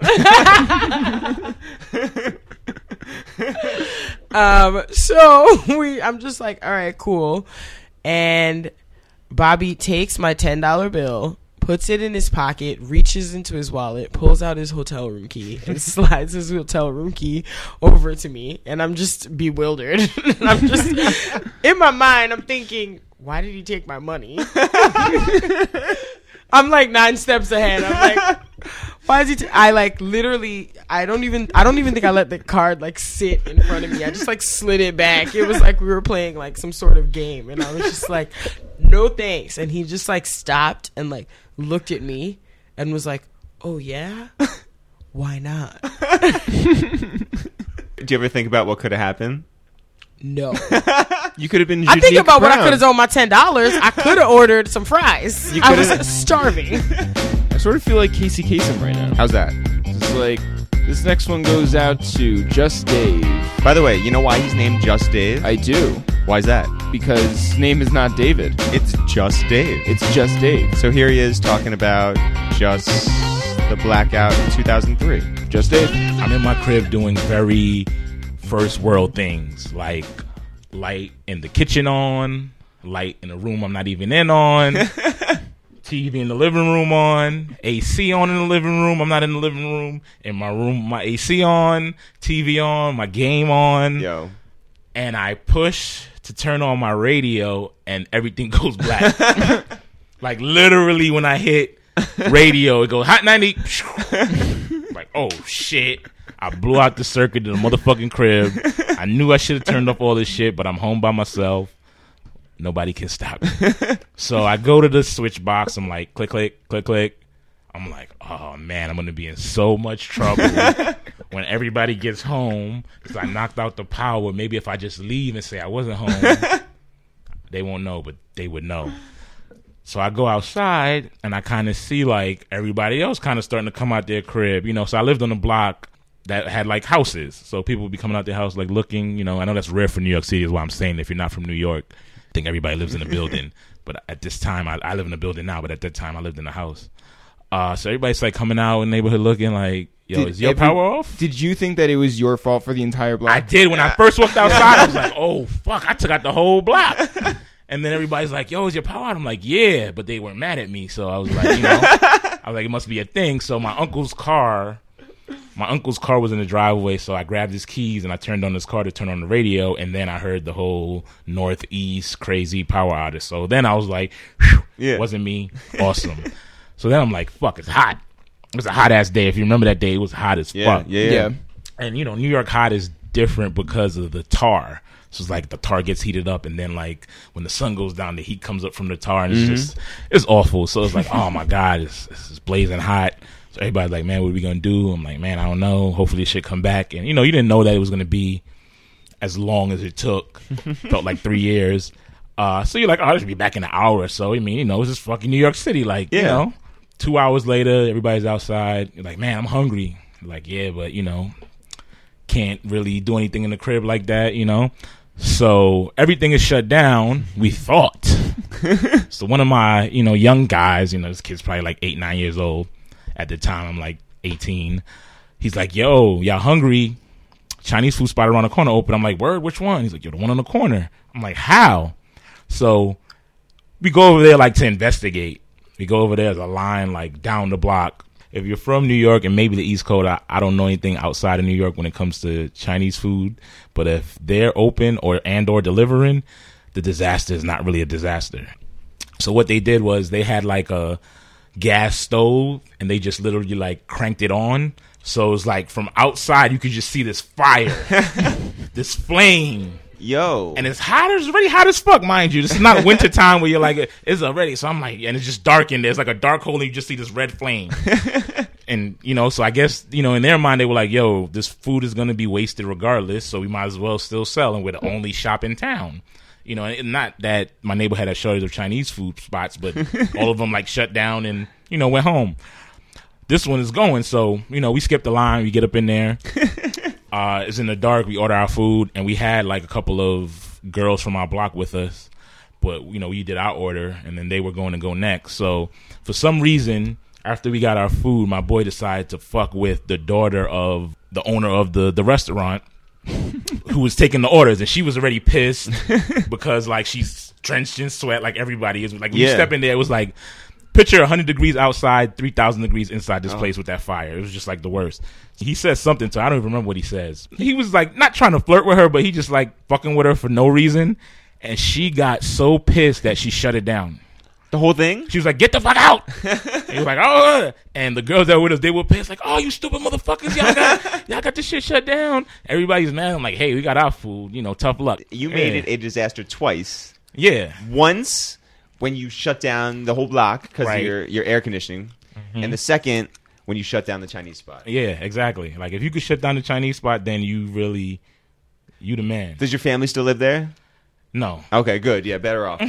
I'm just like, all right, cool. And Bobby takes my $10 bill, puts it in his pocket, reaches into his wallet, pulls out his hotel room key, and slides his hotel room key over to me. And I'm just bewildered. I'm just, in my mind, I'm thinking, why did he take my money? I'm like 9 steps ahead. I'm like, why is he? I like literally. I don't even think I let the card like sit in front of me. I just like slid it back. It was like we were playing like some sort of game, and I was just like, no thanks. And he just like stopped and like looked at me and was like, oh yeah, why not? Do you ever think about what could have happened? No. You could have been. I think Judea about what I Brown. could have done with my $10. I could have ordered some fries. You I was coulda- starving. I sort of feel like Casey Kasem right now. How's that? It's like this next one goes out to Just Dave. By the way, you know why he's named Just Dave? I do, Why's that? because his name is not David. It's Just Dave. It's Just Dave. So here he is talking about just the blackout in 2003. Just Dave. I'm in my crib doing very first world things, like light in the kitchen on, light in the room I'm not even in on, TV in the living room on, AC on in the living room, I'm not in the living room, in my room my AC on, TV on, my game on, Yo. and I push to turn on my radio and everything goes black. Like literally when I hit radio it goes hot 90. Like, oh shit. I blew out the circuit in the motherfucking crib. I knew I should have turned off all this shit, but I'm home by myself. Nobody can stop me. So I go to the switch box. I'm like, click, click, click, click. I'm like, oh, man, I'm going to be in so much trouble when everybody gets home because I knocked out the power. Maybe if I just leave and say I wasn't home, they won't know, but they would know. So I go outside, and I kind of see, like, everybody else kind of starting to come out their crib. You know, so I lived on a block that had like houses, so people would be coming out their house like looking, you know. I know that's rare for New York City is why I'm saying if you're not from New York, I think everybody lives in a building, but at this time I live in a building now, but at that time I lived in a house. So everybody's like coming out in the neighborhood looking like, yo, is your power off? Did you think that it was your fault for the entire block? I did. When I first walked outside I was like, oh fuck, I took out the whole block. And then everybody's like, yo, is your power out? I'm like, yeah, but they weren't mad at me, so I was like, you know, I was like, it must be a thing. So my uncle's car was in the driveway, so I grabbed his keys and I turned on his car to turn on the radio, and then I heard the whole Northeast crazy power outage. So then I was like, whew, Yeah. wasn't me. Awesome. So then I'm like, fuck, it's hot. It was a hot-ass day. If you remember that day, it was hot as fuck. Yeah. And, you know, New York hot is different because of the tar. So it's like the tar gets heated up, and then, like, when the sun goes down, the heat comes up from the tar, and it's awful. So it's like, oh, my God, it's blazing hot. So everybody's like, man, what are we going to do? I'm like, man, I don't know. Hopefully this shit come back. And, you know, you didn't know that it was going to be as long as it took. Felt like 3 years. So you're like, oh, this should be back in an hour or so. I mean, you know, it's just fucking New York City. Like, you know, 2 hours later, everybody's outside. You're like, man, I'm hungry. Like, yeah, but, you know, can't really do anything in the crib like that, you know. So everything is shut down, we thought. So one of my, you know, young guys, you know, this kid's probably like 8, 9 years old. At the time, I'm like 18. He's like, yo, y'all hungry? Chinese food spot around the corner open. I'm like, word, which one? He's like, yo, the one on the corner. I'm like, how? So we go over there like to investigate. We go over there, there's a line like down the block. If you're from New York and maybe the East Coast, I don't know anything outside of New York when it comes to Chinese food. But if they're open or delivering, the disaster is not really a disaster. So what they did was they had like a gas stove and they just literally like cranked it on. So it's like from outside you could just see this fire, this flame. Yo. And it's hot. It's already hot as fuck, mind you. This is not winter time where you're like, it's already. So I'm like, and it's just dark in there. It's like a dark hole and you just see this red flame. And, you know, so I guess, you know, in their mind, they were like, yo, this food is going to be wasted regardless. So we might as well still sell. And we're the only shop in town. You know, and not that my neighborhood had a shortage of Chinese food spots, but all of them like shut down and, you know, went home. This one is going. So, you know, we skip the line. We get up in there. It's in the dark. We order our food, and we had like a couple of girls from our block with us, but you know we did our order, and then they were going to go next. So for some reason, after we got our food, my boy decided to fuck with the daughter of the owner of the restaurant, who was taking the orders, and she was already pissed because like she's drenched in sweat, like everybody is. Like when you step in there, it was like picture 100 degrees outside, 3,000 degrees inside this place with that fire. It was just like the worst. He says something to her. I don't even remember what he says. He was like not trying to flirt with her, but he just like fucking with her for no reason. and she got so pissed that she shut it down. The whole thing? She was like, "Get the fuck out!" And he was like, "Oh!" And the girls that were with us, they were pissed, like, "Oh, you stupid motherfuckers! Y'all got this shit shut down." Everybody's mad. I'm like, "Hey, we got our food. Tough luck." You made it a disaster twice. Yeah. Once when you shut down the whole block because Right. of your air conditioning, and the second when you shut down the Chinese spot. Yeah, exactly. Like, if you could shut down the Chinese spot, then you the man. Does your family still live there? No. Okay, good. Yeah, better off.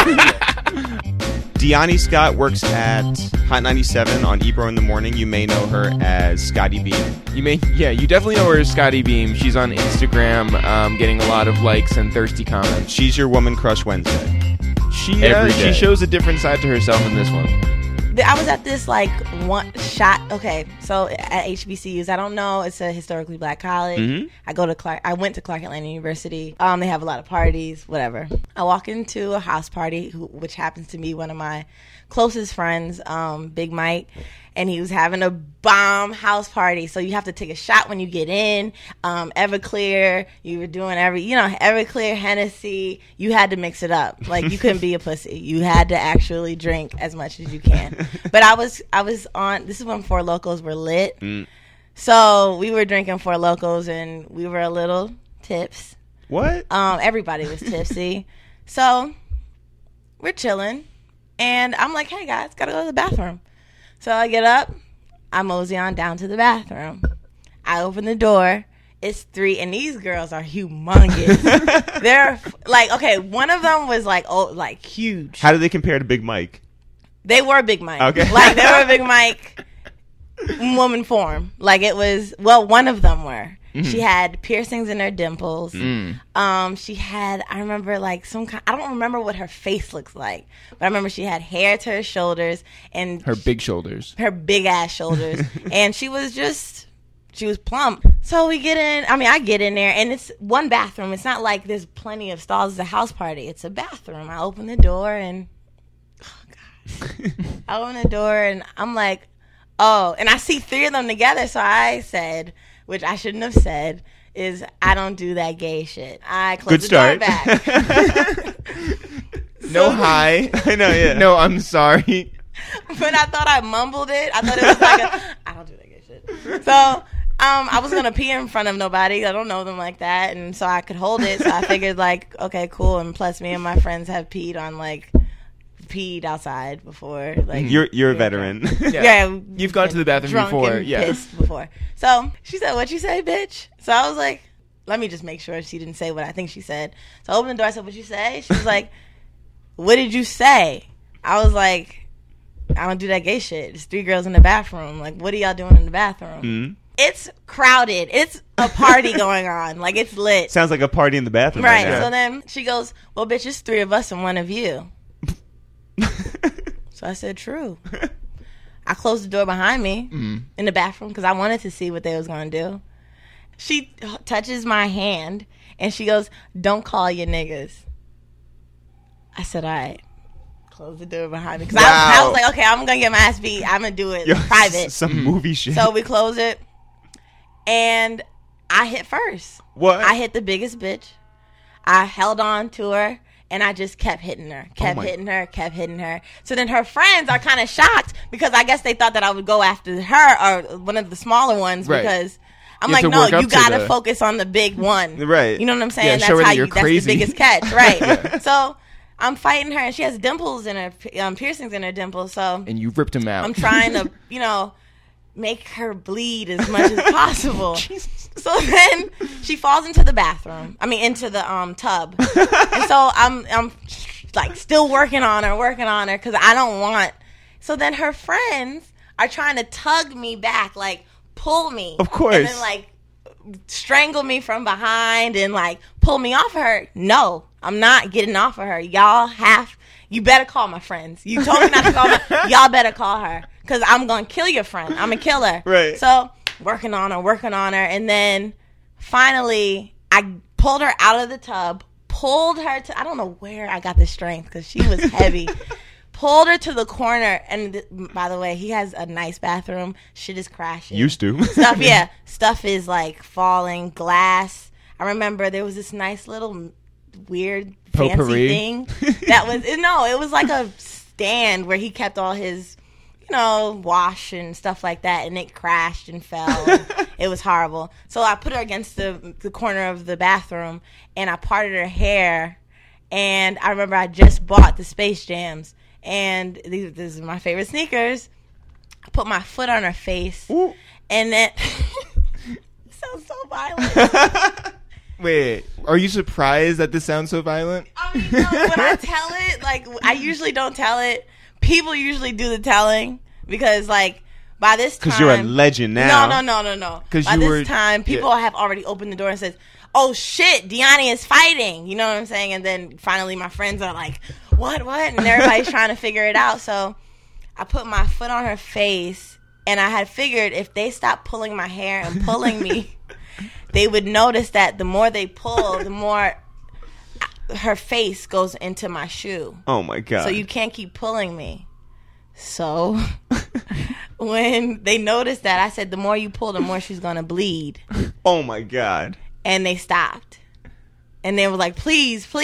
Deani Scott works at Hot 97 on Ebro in the Morning. You may know her as Scotty Beam. You definitely know her as Scotty Beam. She's on Instagram, getting a lot of likes and thirsty comments. She's your Woman Crush Wednesday. She Every day. shows a different side to herself in this one. I was at this one shot. Okay, so at HBCUs, I don't know. It's a historically black college. Mm-hmm. I went to Clark Atlanta University. They have a lot of parties, whatever. I walk into a house party, which happens to be one of my closest friends, Big Mike, and he was having a bomb house party. So you have to take a shot when you get in. Everclear, you were doing Everclear, Hennessy. You had to mix it up. Like, you couldn't be a pussy. You had to actually drink as much as you can. But I was on. This is when Four Locos were lit. So we were drinking Four Locos, and we were a little tips. What? Everybody was tipsy. So we're chilling, and I'm like, "Hey guys, gotta go to the bathroom." So I get up, I mosey on down to the bathroom. I open the door. It's 3, and these girls are humongous. They're like, okay, one of them was like huge. How do they compare to Big Mike? They were Big Mike. Okay. Like, they were Big Mike woman form. Like, it was, one of them were. She had piercings in her dimples. She had, I remember, like, I don't remember what her face looks like, but I remember she had hair to her shoulders and Her big shoulders. her big ass shoulders. And she was plump. So we get in, I get in there, and it's one bathroom. It's not like there's plenty of stalls. It's a house party. It's a bathroom. I open the door, and I open the door, and I'm like, oh, and I see 3 of them together. So I said, which I shouldn't have said, is I don't do that gay shit. I close the door back. No, hi. I know, yeah. No, I'm sorry. But I thought I mumbled it. I thought it was like I don't do that gay shit. So I was gonna pee in front of nobody. I don't know them like that, and so I could hold it. So I figured, like, okay, cool. And plus, me and my friends have peed outside before. Like, You're a veteran. yeah, You've gone to the bathroom drunk before. and Yeah. pissed before. So she said, "What you say, bitch?" So I was like, "Let me just make sure she didn't say what I think she said." So I opened the door. I said, "What you say?" She was like, "What did you say?" I was like, "I don't do that gay shit. There's 3 girls in the bathroom. Like, what are y'all doing in the bathroom?" Mm-hmm. It's crowded. It's a party going on. Like, it's lit. Sounds like a party in the bathroom. Right. now. So then she goes, "Well, bitch, it's 3 of us and 1 of you." So I said, "True." I closed the door behind me in the bathroom because I wanted to see what they was going to do. She touches my hand, and she goes, "Don't call your niggas." I said, "All right." Close the door behind me. Because I was like, okay, I'm going to get my ass beat. I'm going to do it private. Some movie shit. So we close it, and I hit first. What? I hit the biggest bitch. I held on to her, and I just kept hitting her. Kept hitting her. So then her friends are kind of shocked because I guess they thought that I would go after her or one of the smaller ones because I'm like, no, you got to focus on the big one. Right. You know what I'm saying? Yeah, that's show her how that you're that's crazy. the biggest catch. Right. So I'm fighting her, and she has dimples in her, piercings in her dimples. So And you ripped him out. I'm trying to, make her bleed as much as possible. So then she falls into the bathroom. Into the tub. And so I'm like still working on her because I don't want. So then her friends are trying to tug me back, like pull me. Of course. And then like strangle me from behind and like pull me off of her. No, I'm not getting off of her. You better call my friends. You told me not to call y'all better call her because I'm going to kill your friend. I'm going to kill her. Right. So working on her. And then finally I pulled her out of the tub, pulled her to, I don't know where I got the strength because she was heavy. Pulled her to the corner, and by the way, he has a nice bathroom. Shit is crashing. Used to. Stuff is like falling, glass. I remember there was this nice little weird Potpourri? fancy thing. It was like a stand where he kept all his, wash and stuff like that, and it crashed and fell. It was horrible. So I put her against the corner of the bathroom, and I parted her hair. And I remember I just bought the Space Jams, and these are my favorite sneakers. I put my foot on her face, and then it sounds so violent. Wait, are you surprised that this sounds so violent? I mean, no, when I tell it, like, I usually don't tell it. People usually do the telling because, like, by this time... Because you're a legend now. No. By this time, people have already opened the door and said, oh, shit, Deani is fighting. You know what I'm saying? And then finally my friends are like, what? And everybody's trying to figure it out. So I put my foot on her face, and I had figured if they stopped pulling my hair and pulling me... they would notice that the more they pull, the more her face goes into my shoe. Oh, my God. So you can't keep pulling me. So when they noticed that, I said, the more you pull, the more she's going to bleed. Oh, my God. And they stopped. And they were like, please. So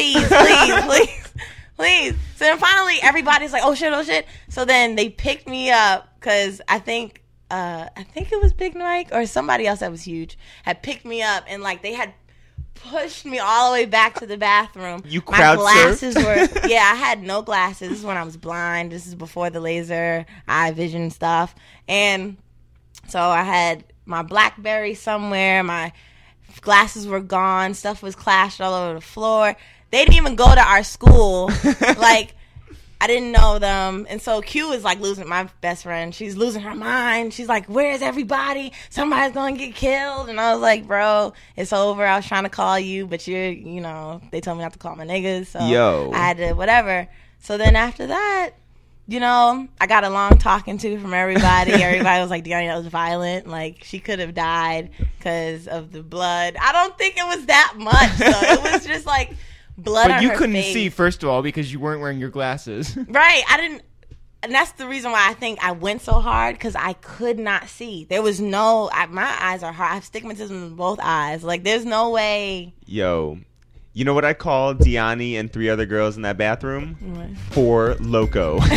then finally everybody's like, oh, shit. So then they picked me up because I think it was Big Mike or somebody else that was huge had picked me up, and like they had pushed me all the way back to the bathroom. You crowd glasses were I had no glasses when I was blind. This is before the laser eye vision stuff, and so I had my BlackBerry somewhere. My glasses were gone. Stuff was clashed all over the floor. They didn't even go to our school. Like, I didn't know them. And so Q is like losing, my best friend, she's losing her mind. She's like, where's everybody? Somebody's going to get killed. And I was like, bro, it's over. I was trying to call you, but they told me not to call my niggas. So I had to, whatever. So then after that, I got a long talking to from everybody. Everybody was like, Deani, that was violent. Like, she could have died because of the blood. I don't think it was that much, though. It was just like blood on her face. But you couldn't see, first of all, because you weren't wearing your glasses. Right. I didn't. And that's the reason why I think I went so hard, because I could not see. There was my eyes are hard. I have astigmatism in both eyes. Like, there's no way. Yo. You know what I call Deani and 3 other girls in that bathroom? What? 4 Loco. Nice.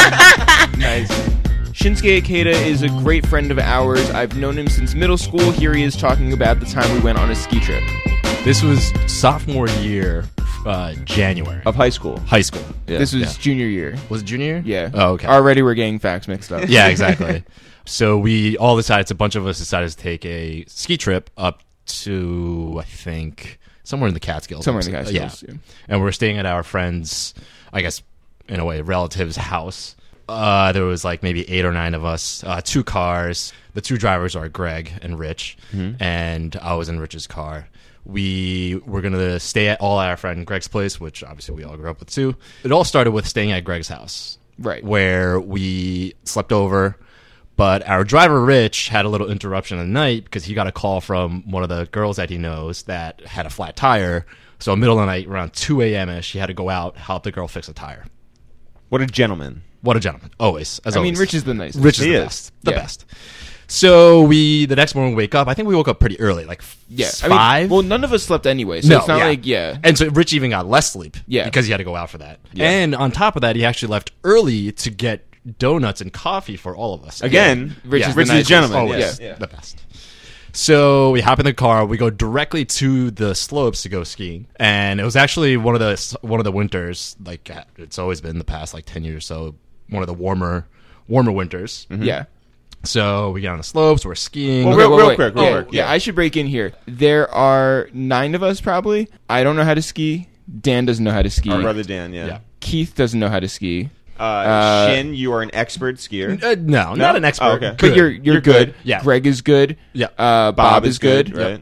Shinsuke Ikeda is a great friend of ours. I've known him since middle school. Here he is talking about the time we went on a ski trip. This was sophomore year, January. Of high school. High school. Yeah, this was junior year. Was it junior year? Yeah. Oh, okay. Already we're getting facts mixed up. Yeah, exactly. So we all decided, a bunch of us decided to take a ski trip up to, I think, somewhere in the Catskills. Yeah. And we're staying at our friend's, I guess, in a way, relative's house. There was like maybe 8 or 9 of us, 2 cars. The 2 drivers are Greg and Rich, and I was in Rich's car. We were going to stay at our friend Greg's place, which obviously we all grew up with too. It all started with staying at Greg's house, right, where we slept over. But our driver, Rich, had a little interruption at night because he got a call from one of the girls that he knows that had a flat tire. So middle of the night, around 2 a.m.-ish, he had to go out, help the girl fix a tire. What a gentleman. What a gentleman. Always. As always. I mean, Rich is the nicest. Rich is the best. The best. So the next morning we wake up. I think we woke up pretty early, like 5. I mean, well, none of us slept anyway, so it's not like, And so Rich even got less sleep because he had to go out for that. Yeah. And on top of that, he actually left early to get donuts and coffee for all of us. Again, Rich is the gentleman. Always the best. So we hop in the car. We go directly to the slopes to go skiing, and it was actually one of the winters. Like, it's always been the past like 10 years. So one of the warmer winters. Mm-hmm. Yeah. So we get on the slopes. We're skiing. Well, real quick. Yeah, I should break in here. There are 9 of us probably. I don't know how to ski. Dan doesn't know how to ski. Our brother Dan. Yeah. Keith doesn't know how to ski. Shin, you are an expert skier. No, not an expert. Oh, okay. But you're good. Yeah. Greg is good. Yeah. Bob is good. Right.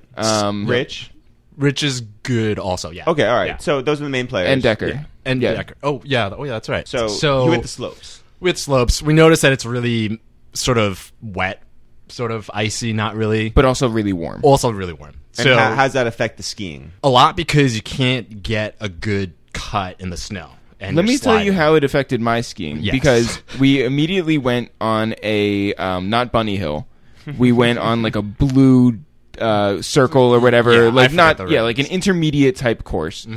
Rich is good also. Yeah. Okay. All right. Yeah. So those are the main players. And Decker. Yeah. And Decker. Oh yeah. That's right. So you hit the slopes. We hit slopes. We noticed that it's really sort of wet, sort of icy, not really, but also really warm. And so how does that affect the skiing? A lot, because you can't get a good cut in the snow. And let me tell you how it affected my skiing. Yes. Because we immediately went on a not bunny hill. We went on like a blue circle or whatever, like an intermediate type course. Mm-hmm.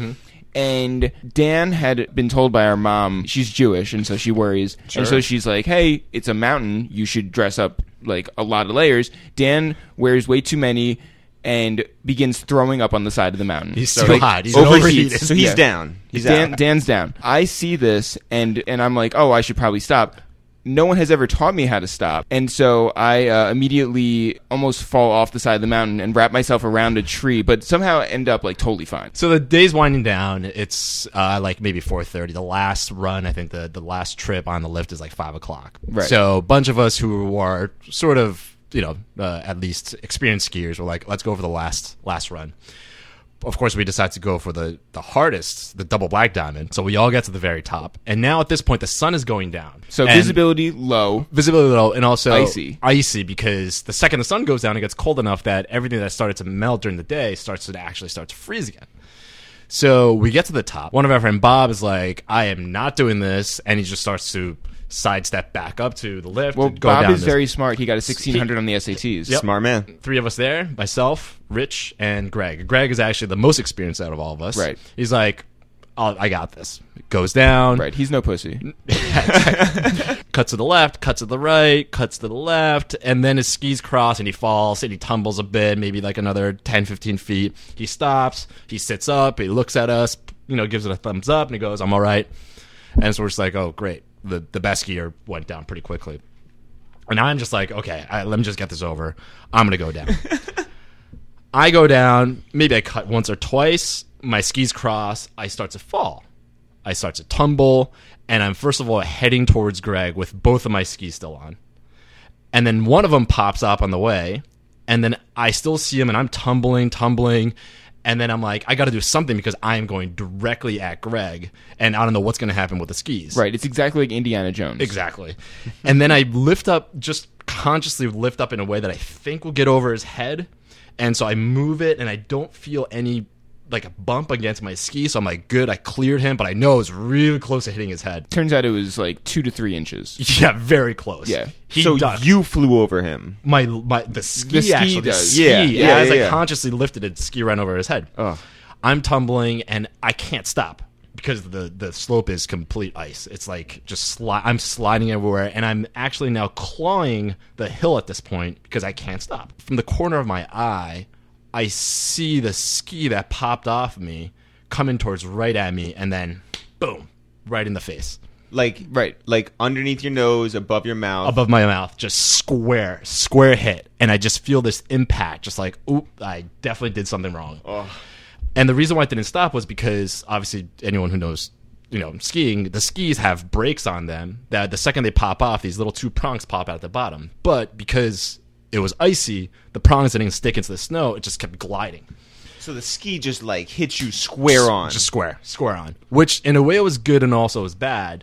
And Dan had been told by our mom, she's Jewish, and so she worries. Sure. And so she's like, hey, it's a mountain. You should dress up like a lot of layers. Dan wears way too many and begins throwing up on the side of the mountain. He's So, too like, hot. He's overheats. overheated. So he's Yeah. down. He's out. Dan's down. I see this, and I'm like, oh, I should probably stop. No one has ever taught me how to stop. And so I immediately almost fall off the side of the mountain and wrap myself around a tree, but somehow end up like totally fine. So the day's winding down. It's like maybe 4:30. The last run, I think the last trip on the lift is like 5 o'clock. Right. So a bunch of us who are sort of, at least experienced skiers were like, let's go for the last run. Of course, we decide to go for the hardest, the double black diamond. So we all get to the very top. And now at this point, the sun is going down. So And visibility low. visibility low, and also Icy. because the second the sun goes down, it gets cold enough that everything that started to melt during the day starts to freeze again. So we get to the top. One of our friend Bob is like, I am not doing this, and he just starts to sidestep back up to the lift. Well, and go Bob down is this. very smart. He got a 1600 on the SATs. Yep. Smart man. 3 of us there, myself, Rich, and Greg. Greg is actually the most experienced out of all of us. Right. He's like, I got this. It goes down. Right. He's no pussy. Cuts to the left, cuts to the right, cuts to the left, and then his skis cross and he falls and he tumbles a bit, maybe like another 10, 15 feet. He stops, he sits up, he looks at us, gives it a thumbs up, and he goes, I'm all right. And so we're just like, oh, great. The best skier went down pretty quickly. And I'm just like, okay, let me just get this over. I'm going to go down. I go down, maybe I cut once or twice, my skis cross, I start to fall. I start to tumble, and I'm first of all heading towards Greg with both of my skis still on. And then one of them pops up on the way, and then I still see him, and I'm tumbling, and then I'm like, I got to do something because I am going directly at Greg, and I don't know what's going to happen with the skis. Right. It's exactly like Indiana Jones. Exactly. And then I just consciously lift up in a way that I think will get over his head, and so I move it, and I don't feel any like a bump against my ski, so I'm like, good, I cleared him, but I know it was really close to hitting his head. Turns out it was like 2 to 3 inches. Yeah, very close. Yeah. He So ducked. you flew over him. The ski The ski actually, does. Yeah, as I yeah. consciously lifted it, ski ran over his head. Ugh. I'm tumbling and I can't stop because the slope is complete ice. It's like just I'm sliding everywhere, and I'm actually now clawing the hill at this point because I can't stop. From the corner of my eye, I see the ski that popped off me coming towards right at me, and then boom, right in the face. Like underneath your nose, above your mouth. Above my mouth, just square hit. And I just feel this impact, just like, oop, I definitely did something wrong. Oh. And the reason why it didn't stop was because, obviously, anyone who knows, skiing, the skis have brakes on them that the second they pop off, these little 2 prongs pop out at the bottom. But because it was icy, the prongs didn't stick into the snow, it just kept gliding. So the ski just like hits you square on. Just square on. Which, in a way, it was good and also was bad.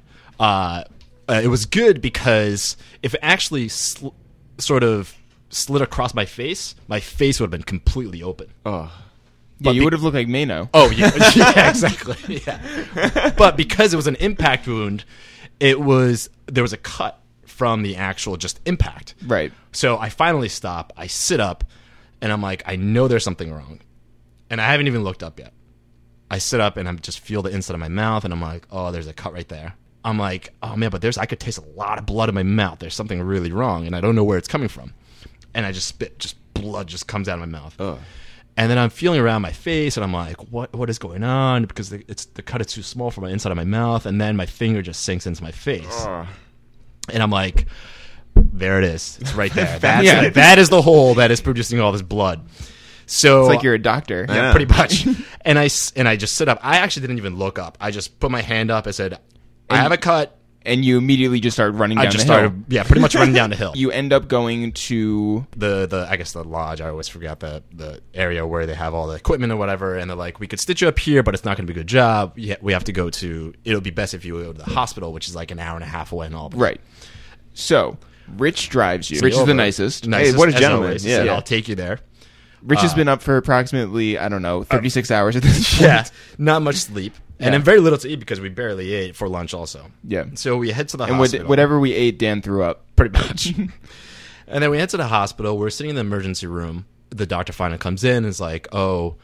It was good because if it actually sort of slid across my face would have been completely open. Oh. Yeah, you would have looked like Mano. Oh, yeah. Yeah, exactly. Yeah. But because it was an impact wound, there was a cut from the actual just impact. Right. So I finally stop, I sit up, and I'm like, I know there's something wrong. And I haven't even looked up yet. I sit up and I just feel the inside of my mouth, and I'm like, oh, there's a cut right there. I'm like, oh man, but I could taste a lot of blood in my mouth. There's something really wrong, and I don't know where it's coming from. And I just spit, just blood just comes out of my mouth. Ugh. And then I'm feeling around my face, and I'm like, what is going on? Because the cut is too small for my inside of my mouth, and then my finger just sinks into my face. And I'm like, there it is. It's right there. That is the hole that is producing all this blood. So It's like you're a doctor. yeah, pretty much. And I just sit up. I actually didn't even look up. I just put my hand up. I said, I have a cut. And you immediately just started running down I just the hill. started, pretty much running down the hill. You end up going to I guess the lodge. I always forget the area where they have all the equipment or whatever. And they're like, we could stitch you up here, but it's not going to be a good job. We have to go to. It'll be best if you go to the hospital, which is like an hour and a half away in Albany. right. So Rich drives you. Rich is the nicest. Hey, what a as gentleman. always. Yeah. Said, I'll take you there. Rich has been up for approximately 36 hours at this point. Yeah, not much sleep, and then very little to eat because we barely ate for lunch. Also, Yeah. so we head to the And hospital. whatever we ate, Dan threw up. pretty much. And then we head to the hospital. We're sitting in the emergency room. The doctor finally comes in and is like, oh,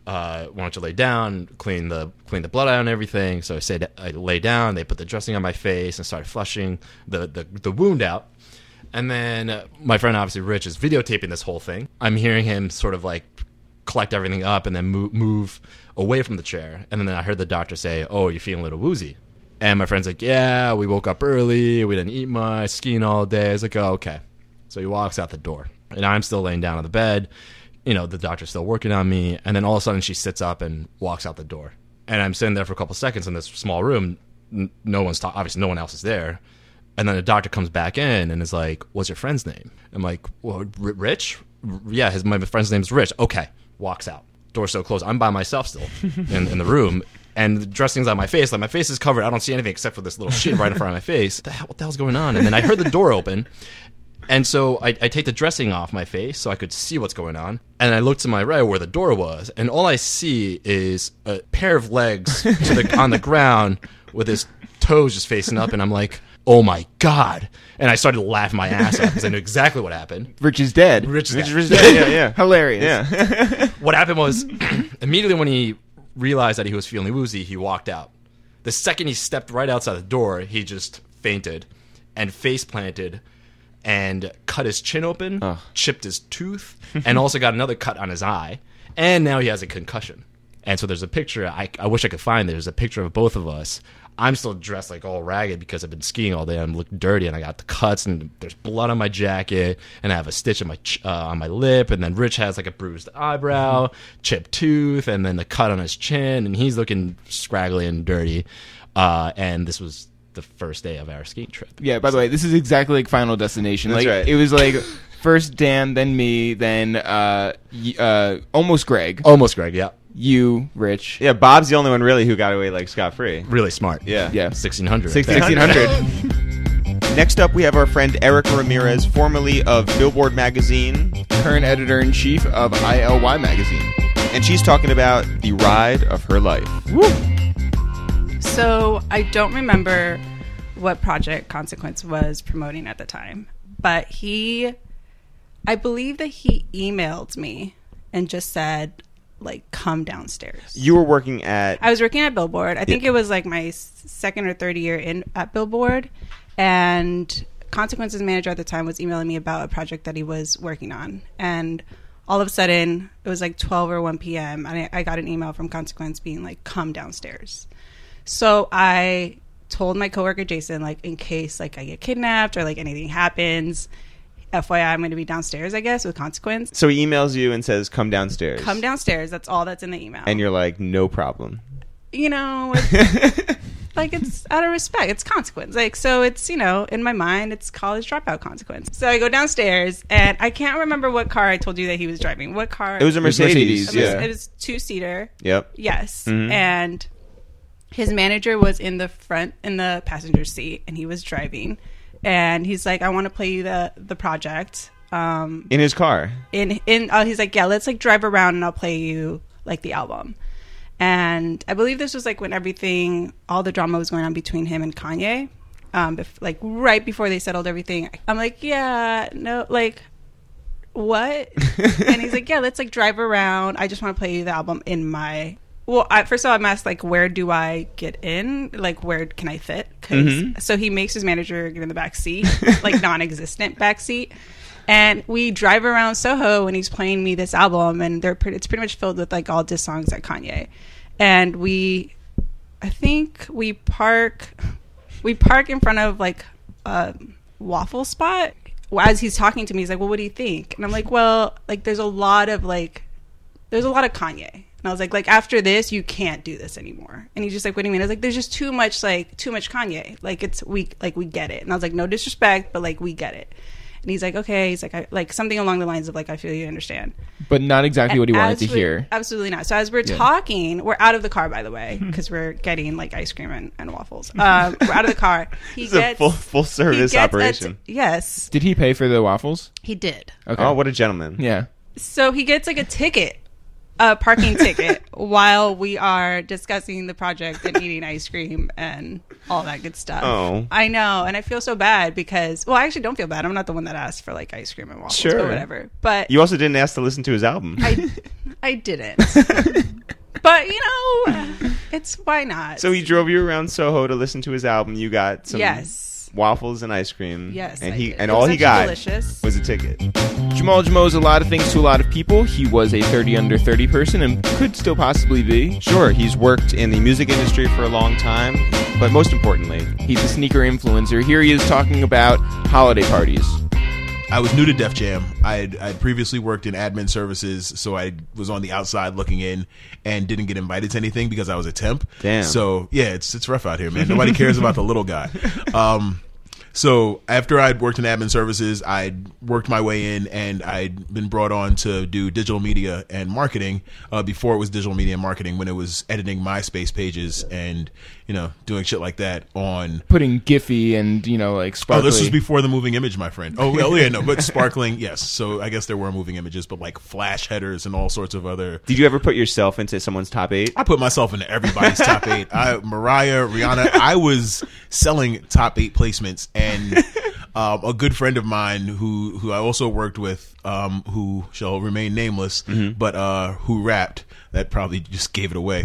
why don't you lay down, clean the blood out and everything. So I lay down. They put the dressing on my face and started flushing the wound out. And then my friend, obviously Rich, is videotaping this whole thing. I'm hearing him sort of like collect everything up and then move away from the chair. And then I heard the doctor say, "Oh, you're feeling a little woozy." And my friend's like, "Yeah, we woke up early. We didn't eat much, skiing all day." I was like, "Oh, okay." So he walks out the door. And I'm still laying down on the bed. You know, the doctor's still working on me. And then all of a sudden she sits up and walks out the door. And I'm sitting there for a couple seconds in this small room. No one's talking. Obviously, no one else is there. And then the doctor comes back in and is like, "What's your friend's name?" I'm like, "Well, Rich? Yeah, my friend's name's Rich." "Okay." Walks out. Door's still closed. I'm by myself still in the room. And the dressing's on my face. Like, my face is covered. I don't see anything except for this little shit right in front of my face. What the hell's going on? And then I heard the door open. And so I take the dressing off my face so I could see what's going on. And I look to my right where the door was. And all I see is a pair of legs on the ground with his toes just facing up. And I'm like, "Oh my God." And I started laughing my ass off because I knew exactly what happened. Rich is dead. Rich is dead. dead. Yeah. Hilarious. Yeah. What happened was, immediately when he realized that he was feeling woozy, he walked out. The second he stepped right outside the door, he just fainted and face planted and cut his chin open, chipped his tooth, and also got another cut on his eye. And now he has a concussion. And so there's a picture, I wish I could find it. There's a picture of both of us. I'm still dressed like all ragged because I've been skiing all day. I'm looking dirty, and I got the cuts, and there's blood on my jacket, and I have a stitch on my lip, and then Rich has like a bruised eyebrow, chipped tooth, and then the cut on his chin, and he's looking scraggly and dirty. And this was the first day of our skiing trip. Yeah, by the way, this is exactly like Final Destination. That's like right. It was like first Dan, then me, then almost Greg. Almost Greg, yeah. You, Rich. Yeah, Bob's the only one really who got away like scot-free. Really smart. Yeah. 1600. 1600. Next up, we have our friend Erica Ramirez, formerly of Billboard Magazine, Current editor-in-chief of ILY Magazine. and she's talking about the ride of her life. So I don't remember what Project Consequence was promoting at the time, but I believe that he emailed me and just said, like, come downstairs. You were working at... I was working at Billboard. I think it was like my second or third year at Billboard, and Consequence's manager at the time was emailing me about a project that he was working on, and all of a sudden it was like 12 or 1 p.m. and I got an email from Consequence being like, come downstairs. So I told my coworker Jason, like, in case like I get kidnapped or like anything happens, FYI, I'm going to be downstairs, I guess, with Consequence. So he emails you and says, come downstairs. Come downstairs. That's all that's in the email. And you're like, no problem. You know, like, it's out of respect. It's Consequence. Like, so it's, you know, in my mind, it's college dropout Consequence. So I go downstairs, and I can't remember what car I told you that he was driving. What car? It was a Mercedes. Yeah. It was 2-seater. Yep. Yes. Mm-hmm. And his manager was in the front, in the passenger seat, and he was driving. And he's like, I want to play you the project. In his car. He's like, yeah, let's like drive around and I'll play you like the album. And I believe this was like when all the drama was going on between him and Kanye. Like right before they settled everything. I'm like, yeah, no, like, what? And he's like, yeah, let's like drive around. I just want to play you the album in my... Well, first of all, I'm asked, like, where do I get in? Like, where can I fit? So he makes his manager get in the back seat, like, non-existent back seat. And we drive around Soho, and he's playing me this album, and it's pretty much filled with, like, all diss songs at Kanye. And I think we park in front of, like, a waffle spot. As he's talking to me, he's like, well, what do you think? And I'm like, well, like, there's a lot of Kanye. And I was like, after this, you can't do this anymore. And he's just like, what do you mean? I was like, there's just too much Kanye. Like, we get it. And I was like, no disrespect, but like, we get it. And he's like, okay. He's like, like something along the lines of like, I feel you understand. But not exactly what he wanted to hear. Absolutely not. So as we're talking, we're out of the car, by the way, because we're getting like ice cream and waffles. We're out of the car. It's a full service operation. Yes. Did he pay for the waffles? He did. Okay. Oh, what a gentleman. Yeah. So he gets like a ticket a parking ticket while we are discussing the project and eating ice cream and all that good stuff. Oh. I know, and I feel so bad because, well, I actually don't feel bad. I'm not the one that asked for like ice cream and waffles Sure. or whatever. But You also didn't ask to listen to his album. I didn't. But you know, it's why not? So he drove you around Soho to listen to his album. You got some Yes. waffles and ice cream. Yes, and I he did. and It all was he actually got delicious. was a ticket. Jamal Jamo is a lot of things to a lot of people. He was a 30 under 30 person and could still possibly be. Sure, he's worked in the music industry for a long time, but most importantly, He's a sneaker influencer. Here he is talking about holiday parties. I was new to Def Jam. I'd previously worked in admin services, so I was on the outside looking in and didn't get invited to anything because I was a temp. Damn. So yeah, it's rough out here, man. Nobody cares about the little guy. So after I'd worked in admin services, I'd worked my way in, and I'd been brought on to do digital media and marketing before it was digital media and marketing, when it was editing MySpace pages and, you know, doing shit like that on... Putting Giphy and, you know, like sparkly. Oh, this was before the moving image, my friend. Oh, well, yeah, no, but sparkling, yes. So I guess there were moving images, but like flash headers and all sorts of other... Did you ever put yourself into someone's top 8? I put myself into everybody's top 8. Mariah, Rihanna, I was selling top 8 placements, and a good friend of mine who I also worked with, who shall remain nameless, but who rapped, that probably just gave it away,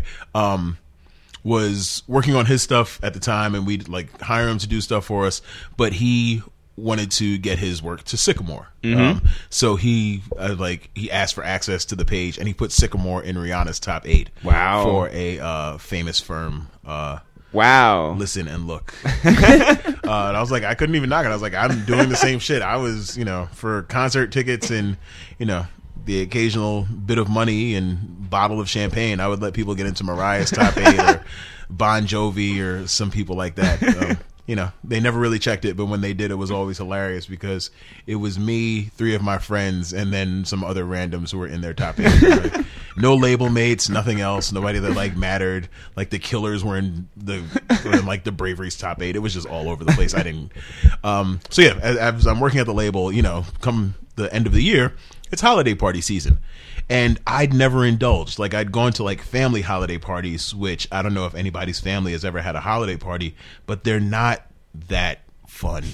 was working on his stuff at the time, and we'd like hire him to do stuff for us, but he wanted to get his work to Sycamore. So he asked for access to the page, and he put Sycamore in Rihanna's top 8. Wow. For a famous firm. Wow. Listen and look. And I was like, I couldn't even knock it. I was like, I'm doing the same shit. I was, you know, for concert tickets and, you know, the occasional bit of money and bottle of champagne, I would let people get into Mariah's top 8 or Bon Jovi or some people like that. You know, they never really checked it, but when they did, it was always hilarious because it was me, 3 of my friends, and then some other randoms who were in their top 8. Like, no label mates, nothing else, nobody that like mattered. Like the Killers were in like the Bravery's top 8. It was just all over the place. I didn't. So yeah, as I'm working at the label, you know, come the end of the year, it's holiday party season. And I'd never indulged. Like, I'd gone to like family holiday parties, which I don't know if anybody's family has ever had a holiday party, but they're not that fun.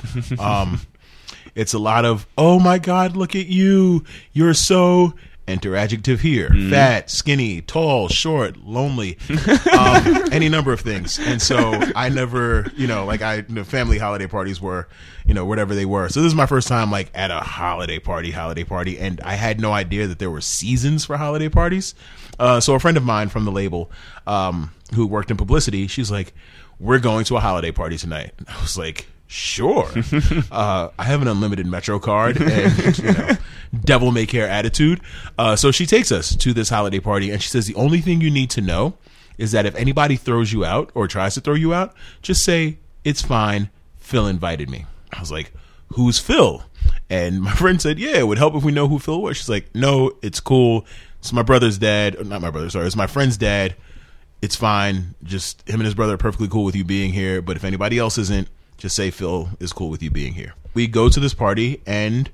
It's a lot of, oh my God, look at you. You're so, enter adjective here, fat, skinny, tall, short, lonely, any number of things. And so I never, you know, like family holiday parties were, you know, whatever they were. So this is my first time like at a holiday party. And I had no idea that there were seasons for holiday parties. So a friend of mine from the label, who worked in publicity, she's like, we're going to a holiday party tonight. And I was like, sure. I have an unlimited Metro card and, you know, devil may care attitude. So she takes us to this holiday party, and she says the only thing you need to know is that if anybody throws you out or tries to throw you out, just say, it's fine, Phil invited me. I was like, who's Phil? And my friend said, yeah, it would help if we know who Phil was. She's like, no, it's cool. It's my brother's dad. Not my brother, sorry. It's my friend's dad. It's fine. Just him and his brother are perfectly cool with you being here. But if anybody else isn't, just say Phil is cool with you being here. We go to this party and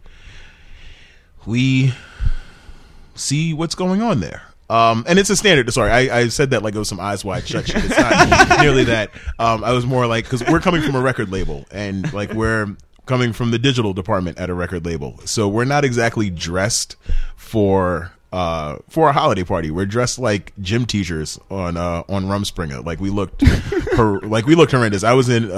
we see what's going on there. And it's a standard. Sorry, I said that like it was some Eyes Wide Shut shit. It's not nearly that. I was more like, because we're coming from a record label, and like we're coming from the digital department at a record label, so we're not exactly dressed for a holiday party. We're dressed like gym teachers on Rumspringa. Like we looked horrendous. I was in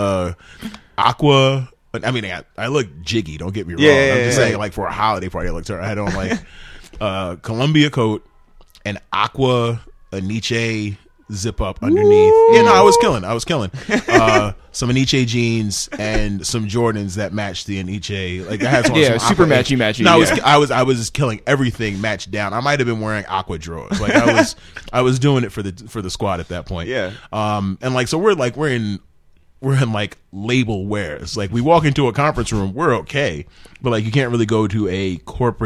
aqua. I mean, I look jiggy. Don't get me wrong. I'm just saying, like for a holiday party, I had on like Columbia coat, an aqua, a Nietzsche zip up underneath. Yeah, no, I was killing. Some Nietzsche jeans and some Jordans that matched the Nietzsche. Like I had some super aqua matchy. No, I was killing everything matched down. I might have been wearing aqua drawers. Like I was doing it for the squad at that point. Yeah. And like so we're in like label wears. Like we walk into a conference room, we're okay, but like you can't really go to a corporate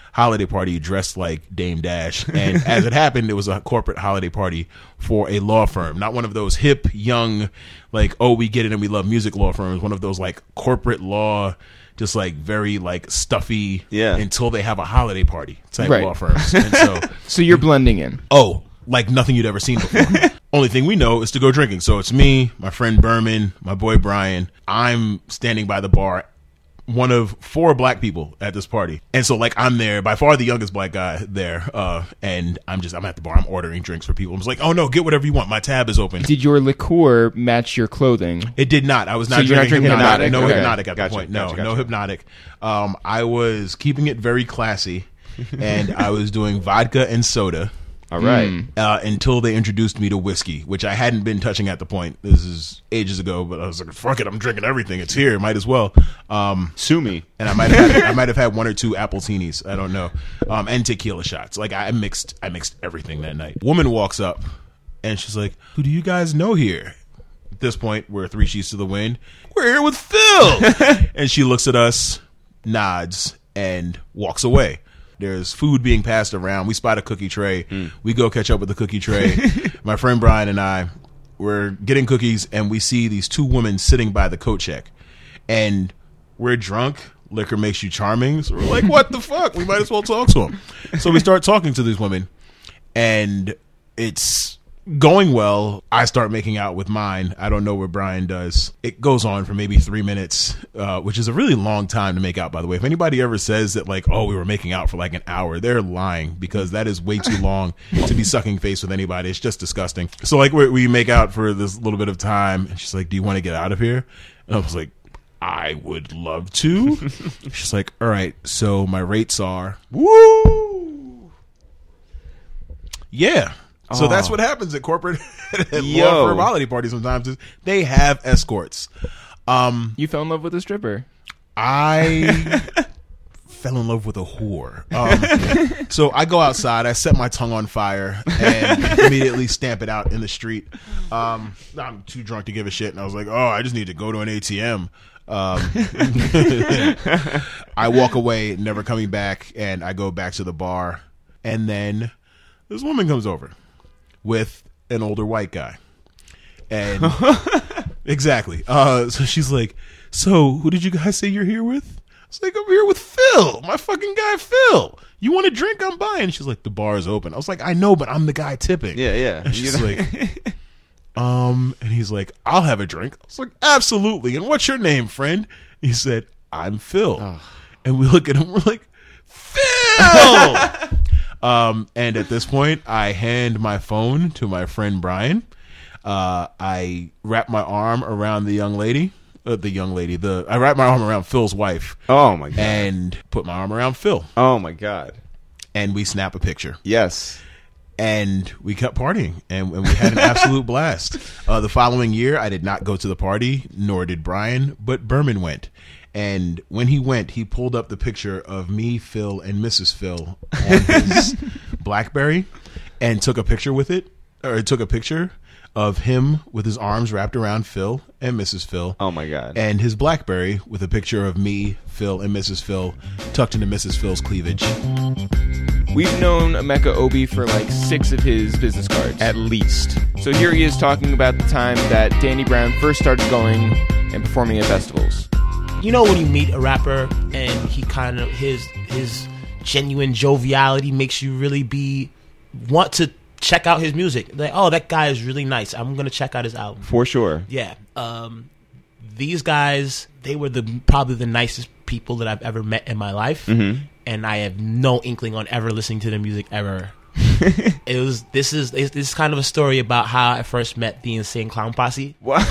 holiday party dressed like Dame Dash. And as it happened, it was a corporate holiday party for a law firm. Not one of those hip, young, like, oh, we get it and we love music law firms. One of those like corporate law, just like very like stuffy until they have a holiday party type law firms. And so you're blending in. Oh, like nothing you'd ever seen before. Only thing we know is to go drinking. So it's me, my friend Berman, my boy Brian. I'm standing by the bar, one of 4 black people at this party. And so like I'm there, by far the youngest black guy there. And I'm at the bar, I'm ordering drinks for people. I'm just like, oh no, get whatever you want. My tab is open. Did your liqueur match your clothing? It did not. I was not drinking Hypnotic. No Hypnotic at the point. No Hypnotic. I was keeping it very classy, and I was doing vodka and soda. All right. Until they introduced me to whiskey, which I hadn't been touching at the point. This is ages ago, but I was like, fuck it, I'm drinking everything. It's here. Might as well. Sue me. And I might have had 1 or 2 Appletinis. I don't know. And tequila shots. Like I mixed everything that night. Woman walks up and she's like, who do you guys know here? At this point, we're 3 sheets to the wind. We're here with Phil. And she looks at us, nods, and walks away. There's food being passed around. We spot a cookie tray. We go catch up with the cookie tray. My friend Brian and I, we're getting cookies, and we see these 2 women sitting by the coat check. And we're drunk. Liquor makes you charming. So we're like, what the fuck? We might as well talk to them. So we start talking to these women, and it's going well. I start making out with mine. I don't know what Brian does. It goes on for maybe 3 minutes, which is a really long time to make out, by the way. If anybody ever says that, like, oh, we were making out for like an hour, they're lying, because that is way too long to be sucking face with anybody. It's just disgusting. So, like, we make out for this little bit of time, and she's like, do you want to get out of here? And I was like, I would love to. She's like, all right, so my rates are, woo! Yeah. So that's what happens at corporate law firm holiday parties sometimes. Is they have escorts. You fell in love with a stripper. I fell in love with a whore. So I go outside. I set my tongue on fire and immediately stamp it out in the street. I'm too drunk to give a shit. And I was like, oh, I just need to go to an ATM. I walk away, never coming back. And I go back to the bar. And then this woman comes over with an older white guy. And exactly. So she's like, so who did you guys say you're here with? It's like, I'm here with Phil, my fucking guy Phil. You want a drink? I'm buying. She's like, the bar is open. I was like, I know, but I'm the guy tipping. Yeah. And she's like, and he's like, I'll have a drink. I was like, absolutely. And what's your name, friend? He said, I'm Phil. Oh. And we look at him, we're like, Phil! And at this point, I hand my phone to my friend Brian. I wrap my arm around the young lady. I wrap my arm around Phil's wife. Oh my god! And put my arm around Phil. Oh my god! And we snap a picture. Yes. And we kept partying, and we had an absolute blast. The following year, I did not go to the party, nor did Brian, but Berman went. And when he went, he pulled up the picture of me, Phil, and Mrs. Phil on his BlackBerry and took a picture with it, or it took a picture of him with his arms wrapped around Phil and Mrs. Phil. Oh, my God. And his BlackBerry with a picture of me, Phil, and Mrs. Phil tucked into Mrs. Phil's cleavage. We've known Emeka Obi for like 6 of his business cards. At least. So here he is talking about the time that Danny Brown first started going and performing at festivals. You know when you meet a rapper and he kind of his genuine joviality makes you really want to check out his music. Like, oh, that guy is really nice. I'm gonna check out his album for sure. Yeah. These guys, they were probably the nicest people that I've ever met in my life, and I have no inkling on ever listening to their music ever. This is kind of a story about how I first met the Insane Clown Posse. What?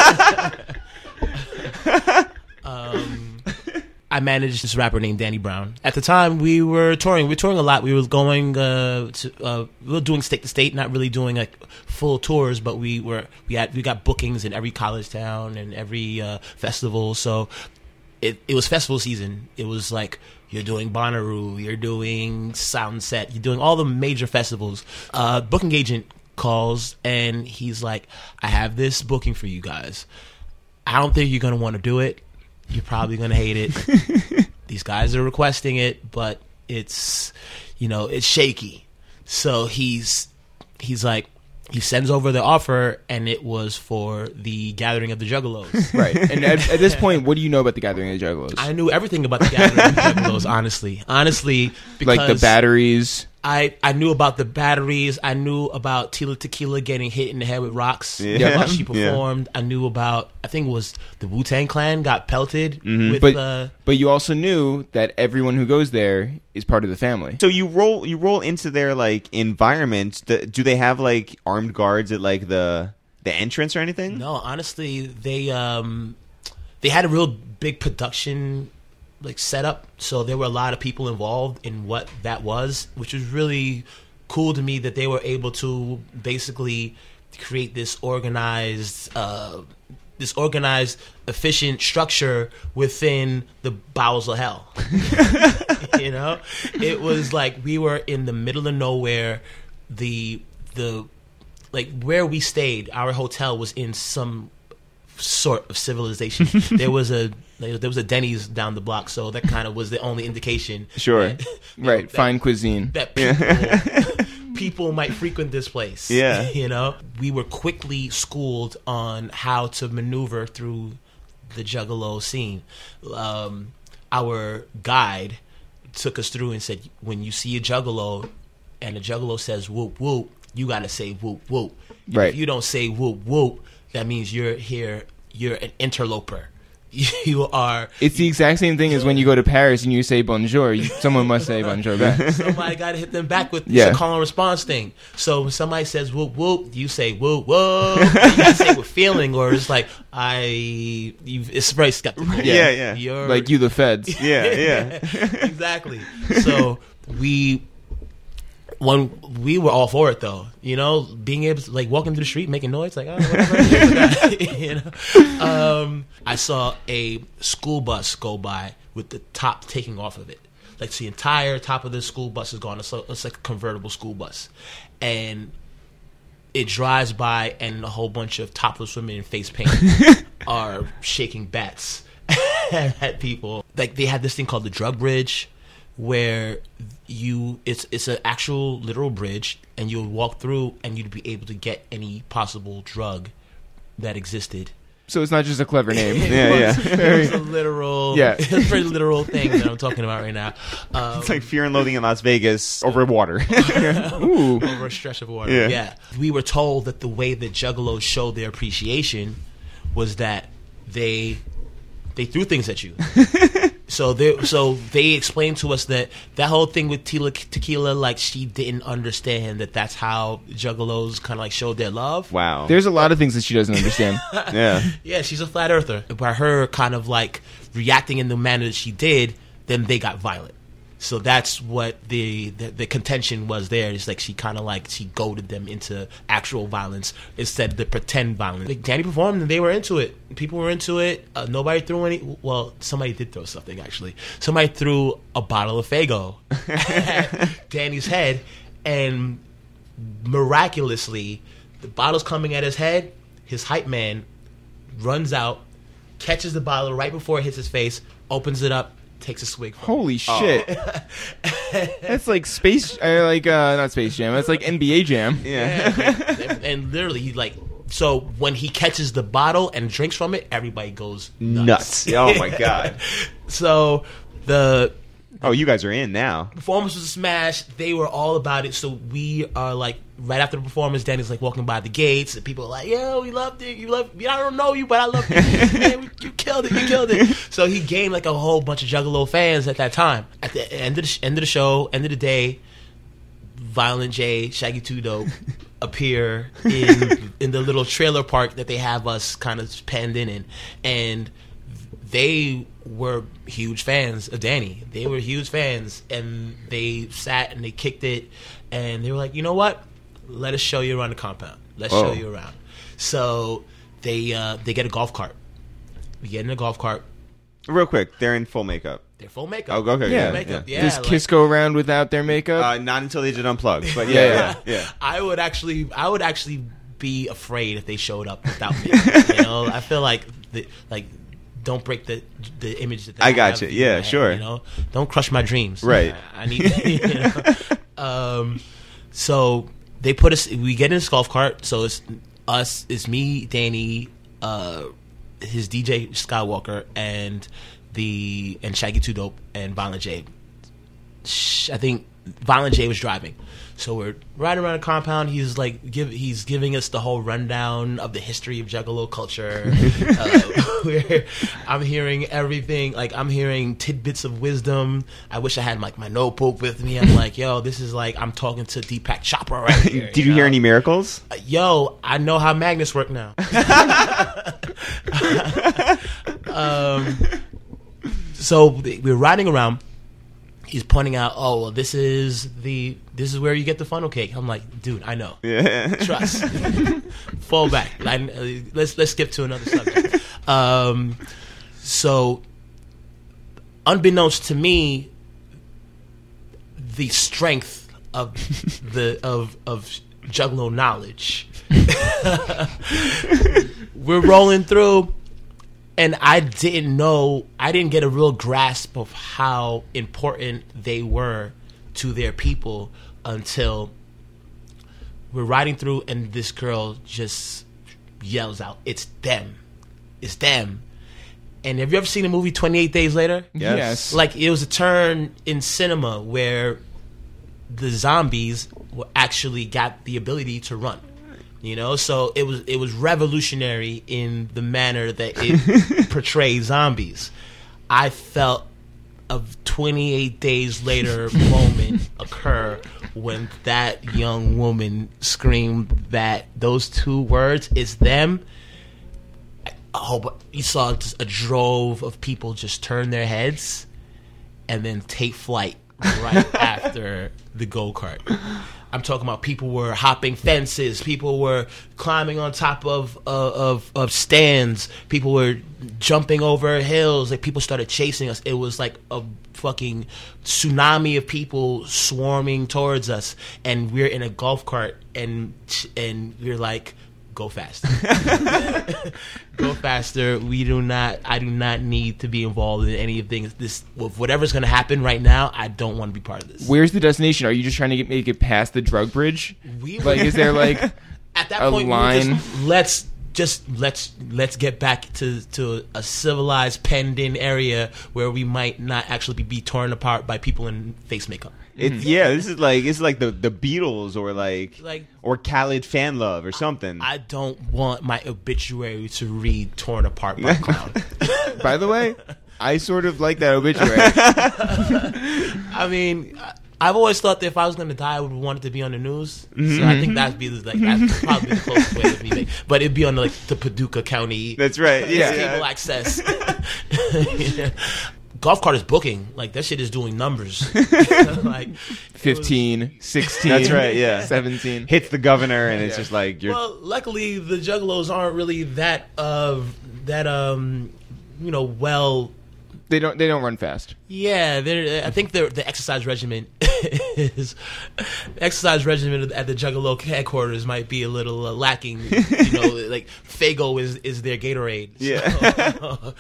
I managed this rapper named Danny Brown. At the time, we were touring. We were touring a lot. We were going we were doing state to state, not really doing like full tours, but we got bookings in every college town and every festival. So it was festival season. It was like you're doing Bonnaroo, you're doing Soundset, you're doing all the major festivals. Booking agent calls and he's like, I have this booking for you guys. I don't think you're gonna want to do it. You're probably going to hate it. These guys are requesting it, but it's shaky. So he's like, he sends over the offer, and it was for the Gathering of the Juggalos. Right. And at this point, what do you know about the Gathering of the Juggalos? I knew everything about the Gathering of the Juggalos, honestly, because like the batteries. I knew about the batteries. I knew about Tila Tequila getting hit in the head with rocks while she performed. I knew about, I think it was the Wu-Tang Clan got pelted with but you also knew that everyone who goes there is part of the family. So you roll into their like environment. Do they have like armed guards at like the entrance or anything? No, honestly, they had a real big production like setup, so there were a lot of people involved in what that was, which was really cool to me, that they were able to basically create this organized, efficient structure within the bowels of hell. You know, it was like we were in the middle of nowhere. The like where we stayed, our hotel was in some sort of civilization. There was a Denny's down the block, so that kind of was the only indication. Sure, that, right? Fine cuisine. That people might frequent this place. Yeah, you know, we were quickly schooled on how to maneuver through the Juggalo scene. Our guide took us through and said, when you see a Juggalo and a Juggalo says whoop whoop, you got to say whoop whoop. Right. If you don't say whoop whoop, that means you're an interloper. You are. It's the exact same thing as when you go to Paris and you say bonjour. Someone must say bonjour back. Somebody got to hit them back with the call and response thing. So when somebody says whoop whoop, you say whoop whoop. You got to say it with feeling, or it's like it's very skeptical. Yeah. You're, like you, the feds. Yeah. Exactly. So we were all for it, though. You know, being able to like walking through the street making noise, like whatever. You know, I saw a school bus go by with the top taking off of it. Like the entire top of the school bus is gone. It's like a convertible school bus, and it drives by, and a whole bunch of topless women in face paint are shaking bats at people. Like they had this thing called the drug bridge, where it's an actual literal bridge, and you'll walk through and you'd be able to get any possible drug that existed. So it's not just a clever name. It's a literal, it's a very literal thing that I'm talking about right now. It's like Fear and Loathing in Las Vegas over water. Ooh. Over a stretch of water. Yeah. We were told that the way that Juggalos showed their appreciation was that they threw things at you. So they explained to us that whole thing with Tila Tequila, like she didn't understand that that's how Juggalos kind of like showed their love. Wow. There's a lot of things that she doesn't understand. Yeah, she's a flat earther. By her kind of like reacting in the manner that she did, then they got violent. So that's what the contention was there. It's like she kind of like she goaded them into actual violence instead of the pretend violence. Like Danny performed and they were into it. People were into it. Nobody threw any. Well, somebody did throw something actually. Somebody threw a bottle of Faygo at Danny's head, and miraculously, the bottle's coming at his head. His hype man runs out, catches the bottle right before it hits his face, opens it up, takes a swig. Holy shit! That's like not Space Jam. That's like NBA Jam. Yeah. And literally, he like. So when he catches the bottle and drinks from it, everybody goes nuts. Oh my god! So you guys are in now. Performance was a smash. They were all about it. So we are like right after the performance, Danny's like walking by the gates, and people are like, "Yo, we loved it. You loved. I don't know you, but I love you. Man, you killed it. You killed it." So he gained like a whole bunch of Juggalo fans at that time. At the end of the show, end of the day, Violent J, Shaggy 2 Dope appear in the little trailer park that they have us kind of penned in, and they were huge fans of Danny. They were huge fans, and they sat and they kicked it, and they were like, you know what? Let us show you around the compound. Let's show you around. So they get a golf cart. We get in a golf cart. Real quick, they're in full makeup. They're full makeup. Oh, okay. Yeah. Makeup. Yeah. Does Kiss go around without their makeup? Not until they did Unplugged. But yeah. I would actually be afraid if they showed up without makeup. You know, I feel like don't break the image that I got have you. Yeah, in my head, sure. You know, don't crush my dreams. Right. I need. You know? So they put us. We get in this golf cart. So it's us. It's me, Danny, his DJ Skywalker, and Shaggy 2 Dope and Violent J. I think Violent J was driving. So we're riding around the compound. He's like, he's giving us the whole rundown of the history of Juggalo culture. I'm hearing everything. Like, I'm hearing tidbits of wisdom. I wish I had like my notebook with me. I'm like, yo, this is like I'm talking to Deepak Chopra right here. Did you hear any miracles? Yo, I know how magnets work now. So we're riding around. He's pointing out, oh, well, this is where you get the funnel cake. I'm like, dude, I know. Yeah. Trust. Fall back. Let's skip to another subject. So, unbeknownst to me, the strength of Juggalo knowledge. We're rolling through. And I didn't get a real grasp of how important they were to their people until we're riding through and this girl just yells out, "It's them. It's them." And have you ever seen the movie 28 Days Later? Yes. Like, it was a turn in cinema where the zombies actually got the ability to run. You know, so it was revolutionary in the manner that it portrayed zombies. I felt a 28 Days Later moment occur when that young woman screamed that those two words, "It's them." Oh, you saw just a drove of people just turn their heads and then take flight right after the go-kart. I'm talking about people were hopping fences, people were climbing on top of stands, people were jumping over hills, like people started chasing us. It was like a fucking tsunami of people swarming towards us, and we're in a golf cart, and we're like, go faster. Go faster. I do not need to be involved in any of things. This, whatever's going to happen right now, I don't want to be part of this. Where's the destination? Are you just trying to make it past the drug bridge? Is there like at that a point line? Let's get back to a civilized, penned-in area where we might not actually be torn apart by people in face makeup. This is like the Beatles or Khaled Fan Love or something. I don't want my obituary to read "torn apart by a clown." By the way, I sort of like that obituary. I mean, I've always thought that if I was going to die, I would want it to be on the news. Mm-hmm. So I think that's probably the closest way of me. But it'd be on the Paducah County. That's right. Yeah. Cable access. Yeah. Golf cart is booking. Like, that shit is doing numbers. Like 15, 16. That's right, yeah. 17. Hits the governor, and it's just like you're. Well, luckily the Juggalos aren't really that well. They don't run fast. Yeah, I think the exercise regimen at the Juggalo headquarters might be a little lacking. Like Faygo is their Gatorade. Yeah.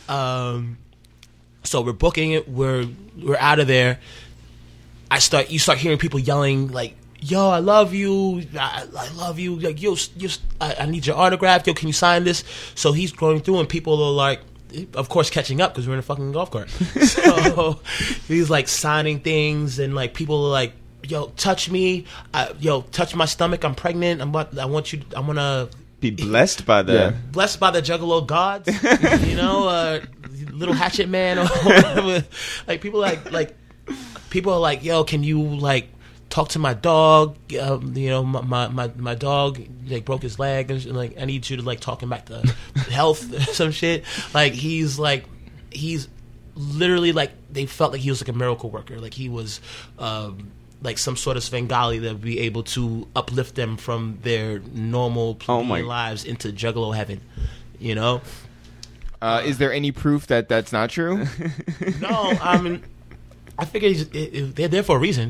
So we're booking it. We're out of there. You start hearing people yelling like, "Yo, I love you! I love you! Like, yo, I need your autograph. Yo, can you sign this?" So he's going through, and people are like, of course, catching up because we're in a fucking golf cart. So he's like signing things, and like people are like, "Yo, touch me! Touch my stomach! I'm pregnant! I'm gonna be blessed by the Juggalo gods." Little Hatchet Man or whatever. Like people people are like, "Yo, can you like talk to my dog? My dog like broke his leg, and like I need you to like talk him back to health or some shit." Like he's literally like they felt like he was like a miracle worker, like he was like some sort of Svengali that would be able to uplift them from their normal plebeian lives into Juggalo heaven. You know. Is there any proof that that's not true? No, I mean, I figure they're there for a reason.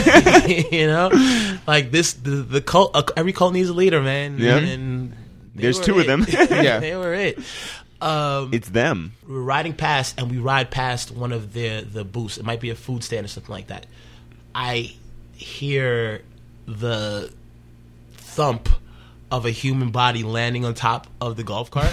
Like the cult. Every cult needs a leader, man. Yeah. And there's two of them. Yeah, they were it. It's them. We're riding past, and we ride past one of the booths. It might be a food stand or something like that. I hear the thump of a human body landing on top of the golf cart.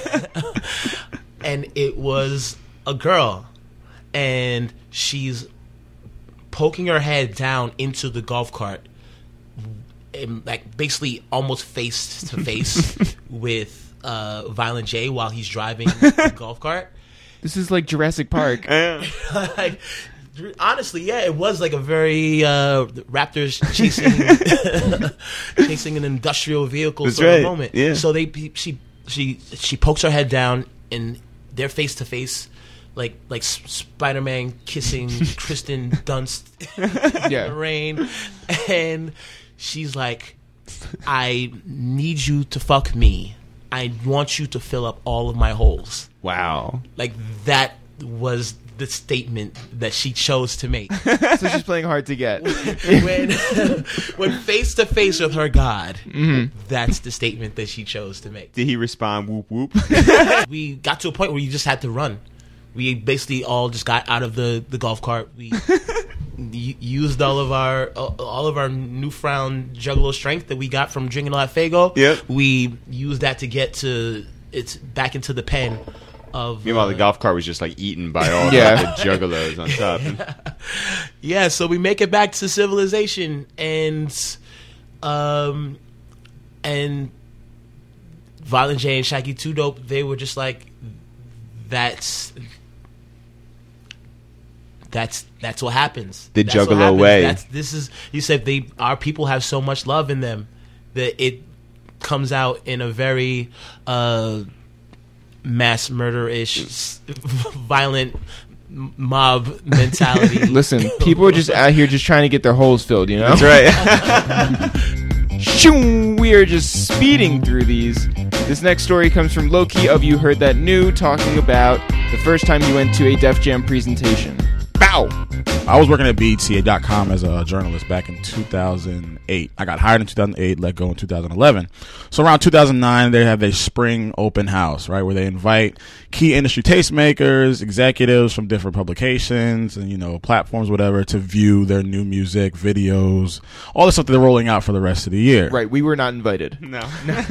And it was a girl. And she's poking her head down into the golf cart. And like basically almost face to face with Violent J while he's driving the golf cart. This is like Jurassic Park. Like, honestly, yeah, it was like a very Raptors chasing an industrial vehicle That's sort right. of moment. Yeah. So she pokes her head down and they're face to face. Like Spider-Man kissing Kristen Dunst in the rain, and she's like, "I need you to fuck me. I want you to fill up all of my holes." Wow. Like that was the statement that she chose to make. So she's playing hard to get. when face to face with her God, that's the statement that she chose to make. Did he respond, whoop, whoop? We got to a point where you just had to run. We basically all just got out of the golf cart. We used all of our newfound juggalo strength that we got from drinking a lot of Faygo. Yep. We used that to get back into the pen of. Meanwhile, the golf cart was just like eaten by all the juggalos on top. Yeah, so we make it back to civilization, and Violent J and Shaggy 2 Dope, they were just like, that's what happens. The That's what juggalo happens. way. You said our people have so much love in them that it comes out in a very mass murder-ish, violent mob mentality. Listen, people are just out here just trying to get their holes filled, you know? That's right. Shoo, we are just speeding through these. This next story comes from Loki of You Heard That New, talking about the first time you went to a Def Jam presentation. Bow! I was working at BET.com as a journalist back in 2008. I got hired in 2008, let go in 2011. So around 2009, they have a spring open house, right, where they invite key industry tastemakers, executives from different publications and, platforms, whatever, to view their new music, videos, all the stuff that they're rolling out for the rest of the year. Right, we were not invited. No.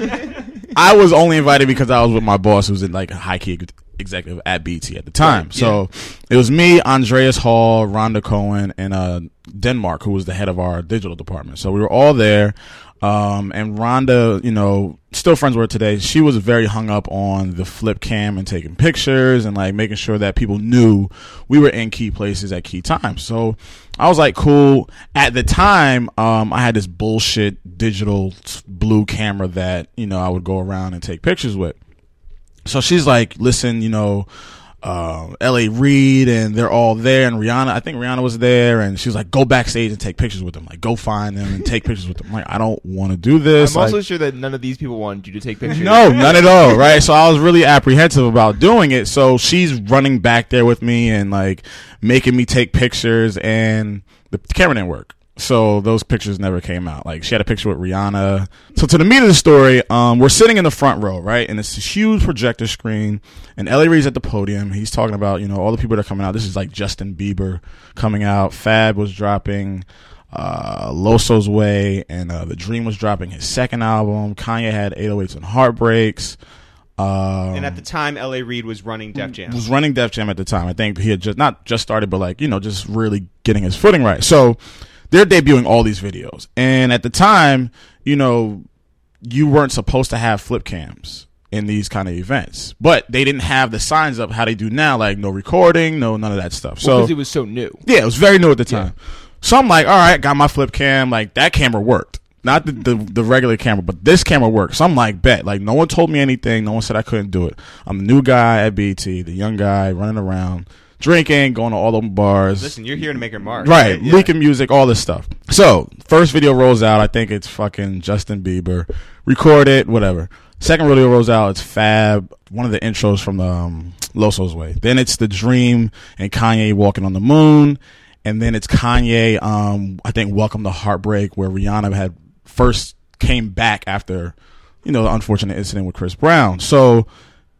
I was only invited because I was with my boss, who's in like a high-key executive at BT at the time. Right, so it was me, Andreas Hall, Rhonda Cohen, and Denmark, who was the head of our digital department. So we were all there. And Rhonda, still friends with her today. She was very hung up on the flip cam and taking pictures and like making sure that people knew we were in key places at key times. So I was like, cool. At the time, I had this bullshit digital blue camera that, I would go around and take pictures with. So she's like, listen, L.A. Reid and they're all there, and I think Rihanna was there, and she was like, go backstage and take pictures with them. Like, go find them and take pictures with them. I'm like, I don't want to do this. I'm also sure that none of these people wanted you to take pictures. No, none at all, right? So I was really apprehensive about doing it. So she's running back there with me and like making me take pictures, and the camera didn't work. So those pictures never came out. Like, she had a picture with Rihanna. So to the meat of the story, we're sitting in the front row, right? And it's this huge projector screen, and L.A. Reid's at the podium. He's talking about, all the people that are coming out. This is like Justin Bieber coming out. Fab was dropping Loso's Way, and The Dream was dropping his second album. Kanye had 808s and Heartbreaks. And at the time, L.A. Reid was running Def Jam. Was running Def Jam at the time. I think he had not just started, but like, just really getting his footing right. So they're debuting all these videos. And at the time, you weren't supposed to have flip cams in these kind of events. But they didn't have the signs up how they do now, like no recording, none of that stuff. So because it was so new. Yeah, it was very new at the time. Yeah. So I'm like, all right, got my flip cam. Like, that camera worked. Not the regular camera, but this camera worked. So I'm like, bet. Like, no one told me anything. No one said I couldn't do it. I'm the new guy at BT, the young guy running around, drinking, going to all the bars. Listen, you're here to make a mark. Right. Yeah. Leaking music, all this stuff. So, first video rolls out. I think it's fucking Justin Bieber. Record it, whatever. Second video rolls out. It's Fab, one of the intros from Loso's Way. Then it's The Dream and Kanye walking on the moon. And then it's Kanye, I think, Welcome to Heartbreak, where Rihanna had first came back after, the unfortunate incident with Chris Brown. So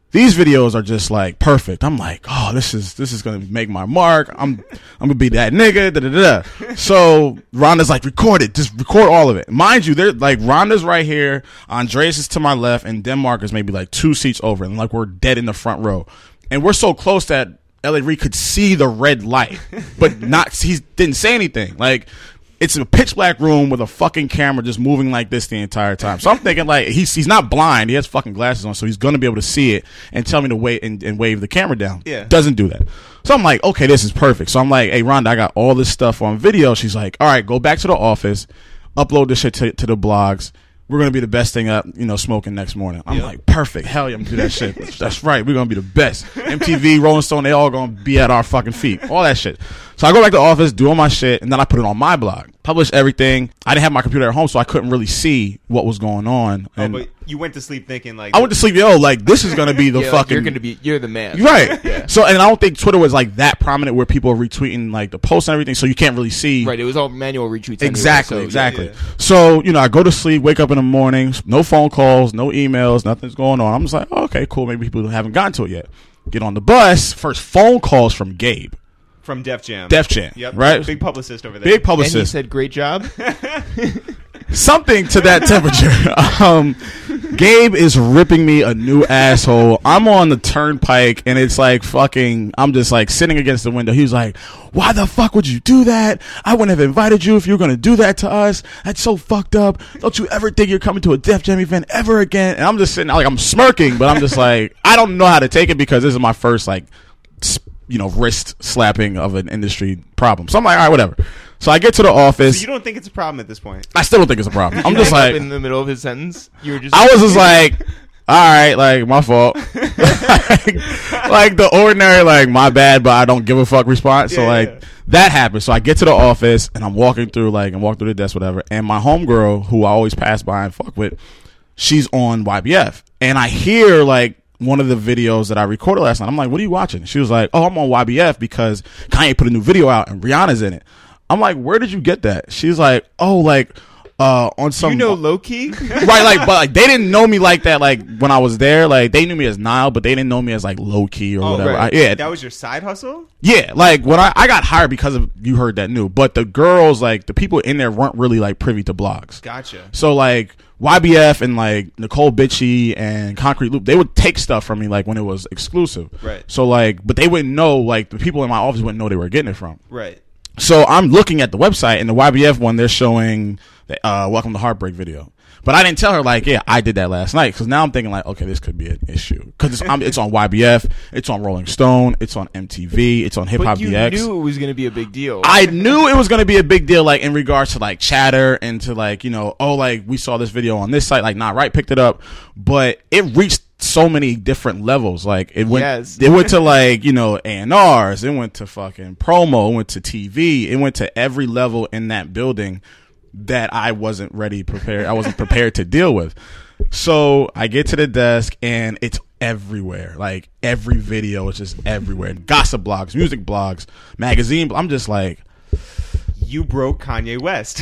These videos are just like perfect. I'm like, oh, this is gonna make my mark. I'm gonna be that nigga. Da, da, da, da. So Rhonda's like, record it. Just record all of it. Mind you, they're like, Rhonda's right here. Andreas is to my left, and Denmark is maybe like 2 seats over, and like we're dead in the front row, and we're so close that Elliot Reed could see the red light, but he didn't say anything. Like, it's a pitch black room with a fucking camera just moving like this the entire time. So I'm thinking like he's not blind. He has fucking glasses on, so he's gonna be able to see it and tell me to wait and wave the camera down. Yeah. Doesn't do that. So I'm like, okay, this is perfect. So I'm like, hey Rhonda, I got all this stuff on video. She's like, all right, go back to the office, upload this shit to the blogs. We're gonna be the best thing up, smoking next morning. I'm like, perfect. Hell yeah, I'm gonna do that shit. That's right. We're gonna be the best. MTV, Rolling Stone, they all gonna be at our fucking feet. All that shit. So I go back to the office, do all my shit, and then I put it on my blog. Publish everything. I didn't have my computer at home, so I couldn't really see what was going on. And but you went to sleep thinking like I went to sleep, like this is gonna be the fucking. You're the man, right? Yeah. So, and I don't think Twitter was like that prominent where people are retweeting like the posts and everything, so you can't really see. Right. It was all manual retweets. Exactly. Anyway, Exactly. Yeah. So I go to sleep, wake up in the morning, no phone calls, no emails, nothing's going on. I'm just like, oh, okay, cool. Maybe people haven't gotten to it yet. Get on the bus. First phone calls from Gabe. From Def Jam. Def Jam. Yep. Right? Big publicist over there. Big publicist. And he said, great job. Something to that temperature. Gabe is ripping me a new asshole. I'm on the turnpike and it's like fucking, I'm just like sitting against the window. He's like, why the fuck would you do that? I wouldn't have invited you if you were going to do that to us. That's so fucked up. Don't you ever think you're coming to a Def Jam event ever again? And I'm just sitting like, I'm smirking, but I'm just like, I don't know how to take it because this is my first like, wrist slapping of an industry problem. So I'm like, all right, whatever. So I get to the office. So you don't think it's a problem at this point? I still don't think it's a problem. I'm just like, in the middle of his sentence, you were just. I was just like, all right, like my fault. like the ordinary, like my bad, but I don't give a fuck response. So that happened. So I get to the office and I'm walking through the desk, whatever. And my homegirl, who I always pass by and fuck with, she's on YBF, and I hear like one of the videos that I recorded last night. I'm like, what are you watching? She was like, oh, I'm on YBF because Kanye put a new video out and Rihanna's in it. I'm like, where did you get that? She's like, oh, like, on some, low key, right? Like, but like, they didn't know me like that. Like when I was there, like they knew me as Nile, but they didn't know me as like low key or whatever. Right. That was your side hustle. Yeah, like when I got hired because of You Heard That New, but the girls, like the people in there weren't really like privy to blogs. Gotcha. So like YBF and like Nicole Bitchie and Concrete Loop, they would take stuff from me like when it was exclusive. Right. So like, but they wouldn't know, like the people in my office wouldn't know they were getting it from. Right. So I'm looking at the website, and the YBF one, they're showing the Welcome to Heartbreak video. But I didn't tell her, like, yeah, I did that last night. Because now I'm thinking, like, okay, this could be an issue. Because it's on YBF, it's on Rolling Stone, it's on MTV, it's on Hip Hop DX. But you knew it was going to be a big deal. I knew it was going to be a big deal, like, in regards to, like, chatter and to, like, oh, like, we saw this video on this site. Like, Not Right picked it up. But it reached so many different levels. Like it went to like, A&Rs, it went to fucking promo, it went to TV, it went to every level in that building that I wasn't prepared to deal with. So I get to the desk and it's everywhere. Like every video is just everywhere. Gossip blogs, music blogs, magazine. I'm just like, you broke Kanye West.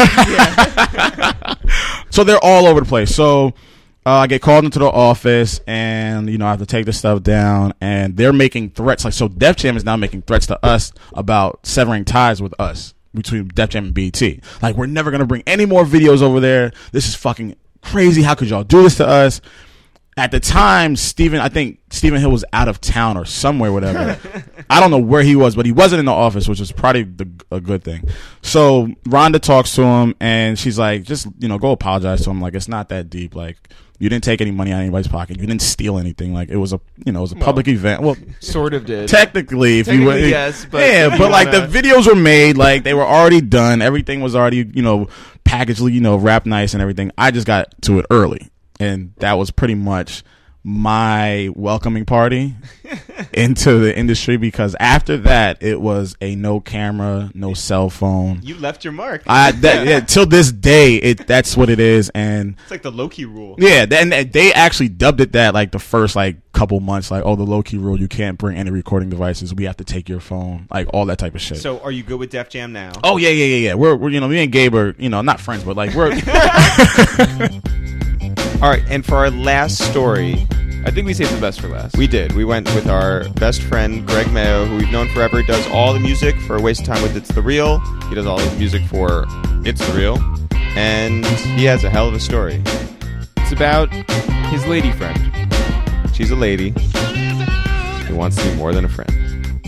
So they're all over the place. So I get called into the office and, I have to take this stuff down, and they're making threats. Like, so Def Jam is now making threats to us about severing ties with us between Def Jam and BT. Like, we're never going to bring any more videos over there. This is fucking crazy. How could y'all do this to us? At the time, I think Stephen Hill was out of town or somewhere, whatever. I don't know where he was, but he wasn't in the office, which is probably a good thing. So Rhonda talks to him, and she's like, just, go apologize to him. Like, it's not that deep. Like, you didn't take any money out of anybody's pocket. You didn't steal anything. Like, it was a public event. Well, sort of did. Technically, yes, but yeah, but like the videos were made, like they were already done. Everything was already, packaged, wrapped nice and everything. I just got to it early. And that was pretty much my welcoming party into the industry, because after that it was a no camera, no cell phone. You left your mark. Till this day, that's what it is, and it's like the low-key rule. Yeah, and they actually dubbed it that like the first like couple months, like, oh, the low-key rule, you can't bring any recording devices. We have to take your phone, like all that type of shit. So, are you good with Def Jam now? Oh yeah. We're me and Gabe are not friends, but like we're. All right, and for our last story, I think we saved the best for last. We did. We went with our best friend, Greg Mayo, who we've known forever, does all the music for A Waste of Time with It's The Real. He does all the music for It's The Real. And he has a hell of a story. It's about his lady friend. She's a lady who wants to be more than a friend.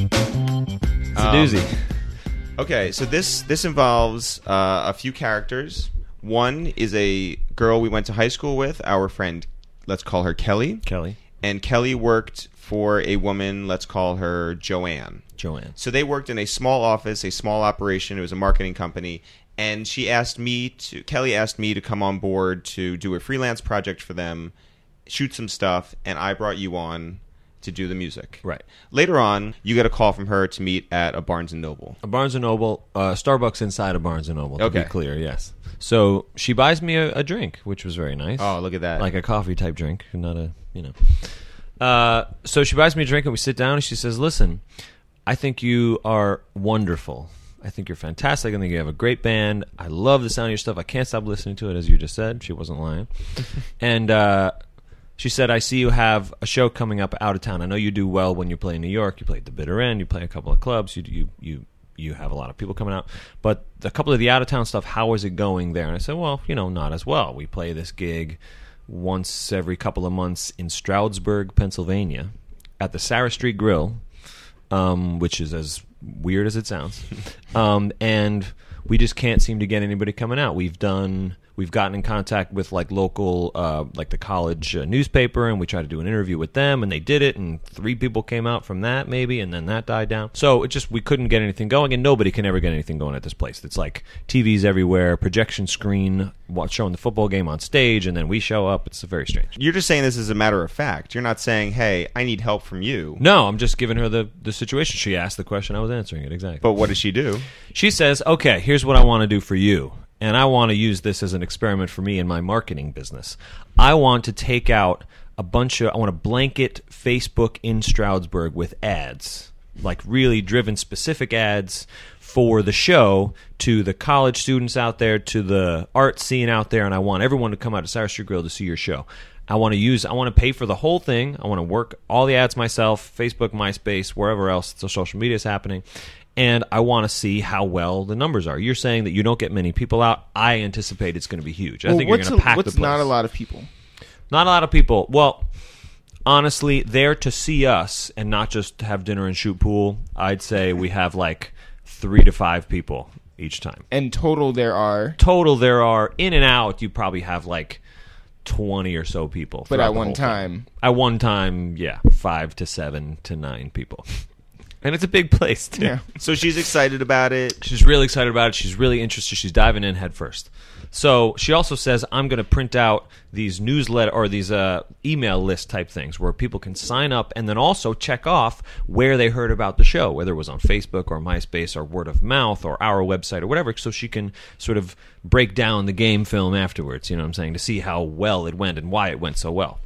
It's a doozy. Okay, so this involves a few characters. One is a girl we went to high school with, our friend, let's call her Kelly. Kelly. And Kelly worked for a woman, let's call her Joanne. Joanne. So they worked in a small office, a small operation. It was a marketing company. And Kelly asked me to come on board to do a freelance project for them, shoot some stuff, and I brought you on to do the music. Right. Later on, you get a call from her to meet at a Barnes & Noble. A Barnes & Noble, Starbucks inside of Barnes & Noble, to Okay. be clear, yes. So she buys me a drink, which was very nice. Oh, look at that. Like a coffee type drink, not a, so she buys me a drink and we sit down and she says, listen, I think you are wonderful. I think you're fantastic. I think you have a great band. I love the sound of your stuff. I can't stop listening to it, as you just said. She wasn't lying. And she said, I see you have a show coming up out of town. I know you do well when you play in New York. You play at the Bitter End. You play a couple of clubs. You have a lot of people coming out. But a couple of the out-of-town stuff, how is it going there? And I said, well, not as well. We play this gig once every couple of months in Stroudsburg, Pennsylvania, at the Sarah Street Grill, which is as weird as it sounds. And we just can't seem to get anybody coming out. We've gotten in contact with like local, like the college newspaper, and we tried to do an interview with them, and they did it, and 3 people came out from that maybe, and then that died down. So we couldn't get anything going, and nobody can ever get anything going at this place. It's like TVs everywhere, projection screen, showing the football game on stage, and then we show up. It's very strange. You're just saying this as a matter of fact. You're not saying, hey, I need help from you. No, I'm just giving her the situation. She asked the question, I was answering it, exactly. But what does she do? She says, okay, here's what I want to do for you. And I want to use this as an experiment for me in my marketing business. I want to take out I want to blanket Facebook in Stroudsburg with ads, like really driven specific ads for the show to the college students out there, to the art scene out there, and I want everyone to come out to Sarah Street Grill to see your show. I want to pay for the whole thing. I want to work all the ads myself, Facebook, MySpace, wherever else the social media is happening. And I want to see how well the numbers are. You're saying that you don't get many people out. I anticipate it's going to be huge. I think you're going to pack the place. What's not a lot of people? Not a lot of people. Well, honestly, there to see us and not just have dinner and shoot pool, I'd say we have like 3 to 5 people each time. And total there are? Total there are. In and out, you probably have like 20 or so people. But at one time? At one time, yeah. 5 to 7 to 9 people. And it's a big place, too. Yeah. So she's excited about it. She's really excited about it. She's really interested. She's diving in head first. So she also says, I'm going to print out these newsletter or these email list type things where people can sign up and then also check off where they heard about the show, whether it was on Facebook or MySpace or word of mouth or our website or whatever, so she can sort of break down the game film afterwards, you know what I'm saying, to see how well it went and why it went so well.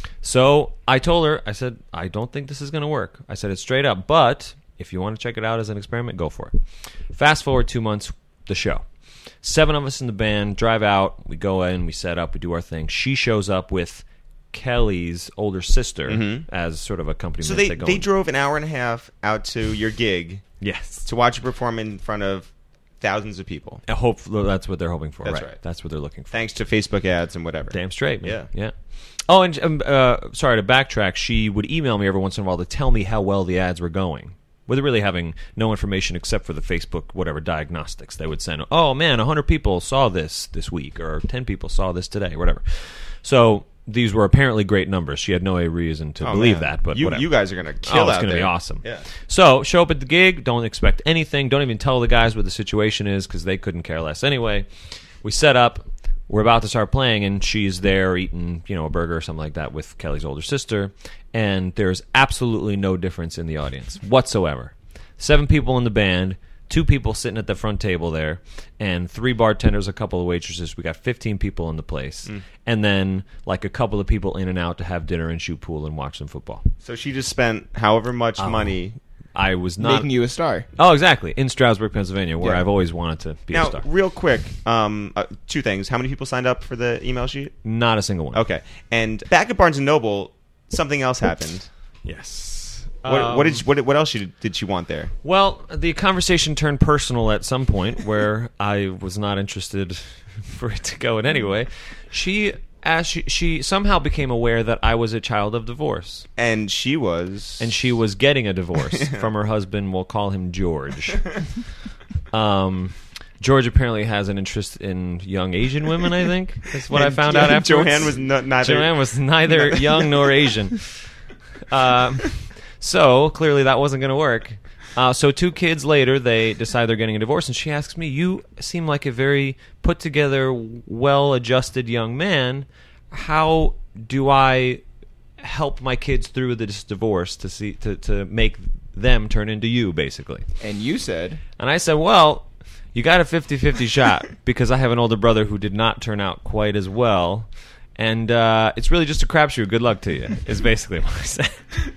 So I told her, I said, I don't think this is going to work. I said it straight up, but if you want to check it out as an experiment, go for it. Fast forward 2 months, the show. 7 of us in the band drive out. We go in, we set up, we do our thing. She shows up with Kelly's older sister as sort of accompaniment. So they drove an hour and a half out to your gig. Yes. To watch you perform in front of thousands of people. Hopefully that's what they're hoping for. That's right. That's what they're looking for. Thanks to Facebook ads and whatever. Damn straight, man. Yeah. Yeah. Oh, and sorry to backtrack. She would email me every once in a while to tell me how well the ads were going, with really having no information except for the Facebook whatever diagnostics. They would send, oh man, 100 people saw this week, or 10 people saw this today, whatever. So these were apparently great numbers. She had no reason to believe that, but whatever. You guys are going to kill out it's going to there. be awesome. Yeah. So show up at the gig. Don't expect anything. Don't even tell the guys what the situation is because they couldn't care less anyway. We set up. We're about to start playing, and she's there eating, a burger or something like that with Kelly's older sister, and there's absolutely no difference in the audience whatsoever. 7 people in the band, 2 people sitting at the front table there, and 3 bartenders, a couple of waitresses. We got 15 people in the place, and then like a couple of people in and out to have dinner and shoot pool and watch some football. So she just spent however much money. I was not making you a star. Oh, exactly. In Stroudsburg, Pennsylvania, where Yeah. I've always wanted to be a star. Now, real quick, 2 things. How many people signed up for the email sheet? Not a single one. Okay. And back at Barnes & Noble, something else happened. Yes. What else did she want there? Well, the conversation turned personal at some point where I was not interested for it to go in any way. She somehow became aware that I was a child of divorce. And she was getting a divorce from her husband. We'll call him George. George apparently has an interest in young Asian women, I think. That's what I found out afterwards. Joanne was neither. Joanne was neither young nor Asian. So clearly that wasn't going to work. So 2 kids later, they decide they're getting a divorce, and she asks me, "You seem like a very put-together, well-adjusted young man. How do I help my kids through this divorce to make them turn into you, basically?" And you said? And I said, well, you got a 50-50 shot because I have an older brother who did not turn out quite as well. And it's really just a crapshoot. Good luck to you, is basically what I said.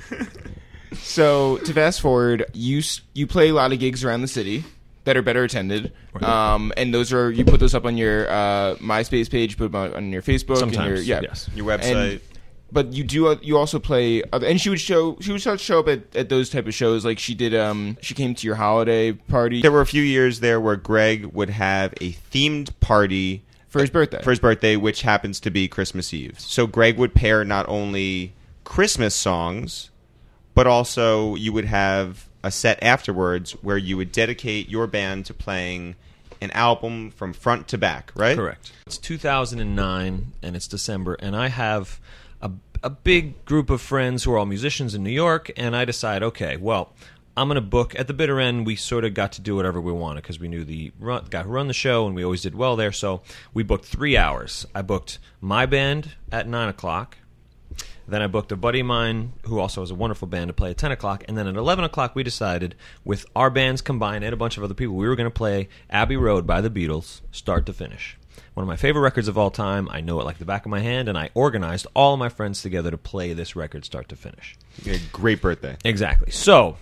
So to fast forward, you play a lot of gigs around the city that are better attended, and those are you put those up on your MySpace page, put them on your Facebook, sometimes, and your website. But you also play other, and she would show up at those type of shows, like she did. She came to your holiday party. There were a few years there where Greg would have a themed party for his birthday, which happens to be Christmas Eve. So Greg would pair not only Christmas songs, but also you would have a set afterwards where you would dedicate your band to playing an album from front to back, right? Correct. It's 2009, and it's December, and I have a big group of friends who are all musicians in New York, and I decide, okay, well, I'm going to book. At the bitter end, we sort of got to do whatever we wanted because we knew the guy who run the show, and we always did well there, so we booked 3 hours. I booked my band at 9 o'clock. Then I booked a buddy of mine who also has a wonderful band to play at 10 o'clock. And then at 11 o'clock, we decided, with our bands combined and a bunch of other people, we were going to play Abbey Road by the Beatles, start to finish. One of my favorite records of all time. I know it like the back of my hand, and I organized all of my friends together to play this record start to finish. You had a great birthday. Exactly. So,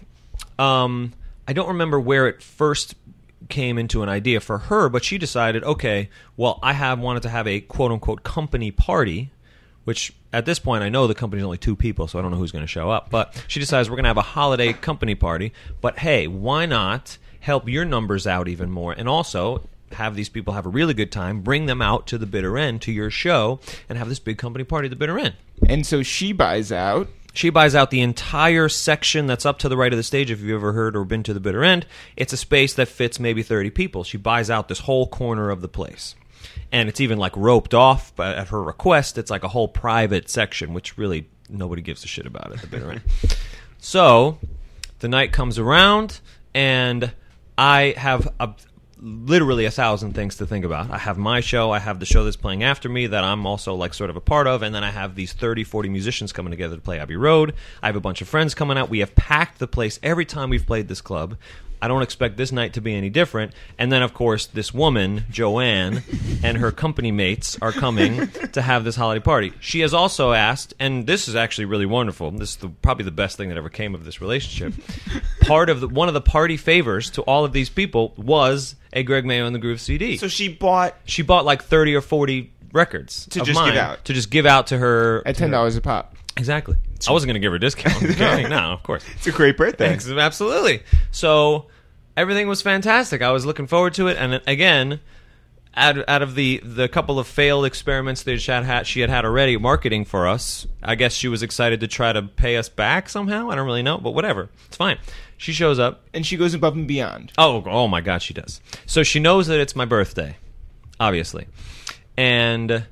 I don't remember where it first came into an idea for her, but she decided, okay, well, I wanted to have a quote-unquote company party, which at this point I know the company's only 2 people, so I don't know who's going to show up. But she decides we're going to have a holiday company party. But hey, why not help your numbers out even more and also have these people have a really good time, bring them out to the bitter end, to your show, and have this big company party at the bitter end. And so she buys out. She buys out the entire section that's up to the right of the stage. If you've ever heard or been to the bitter end, it's a space that fits maybe 30 people. She buys out this whole corner of the place. And it's even like roped off, but at her request, it's like a whole private section, which really nobody gives a shit about at the bitter end. So the night comes around, and I have literally 1,000 things to think about. I have my show, I have the show that's playing after me that I'm also like sort of a part of, and then I have these 30, 40 musicians coming together to play Abbey Road. I have a bunch of friends coming out. We have packed the place every time we've played this club. I don't expect this night to be any different. And then, of course, this woman, Joanne, and her company mates are coming to have this holiday party. She has also asked, and this is actually really wonderful. This is probably the best thing that ever came of this relationship. One of the party favors to all of these people was a Greg Mayo and the Groove CD. So she bought like 30 or 40 records to of just mine give out. To just give out to her at $10 a pop. Exactly. I wasn't going to give her a discount. Okay, no, of course. It's a great birthday. Absolutely. So everything was fantastic. I was looking forward to it. And again, out of the couple of failed experiments that she had already marketing for us, I guess she was excited to try to pay us back somehow. I don't really know, but whatever. It's fine. She shows up. And she goes above and beyond. Oh my God, she does. So she knows that it's my birthday, obviously. And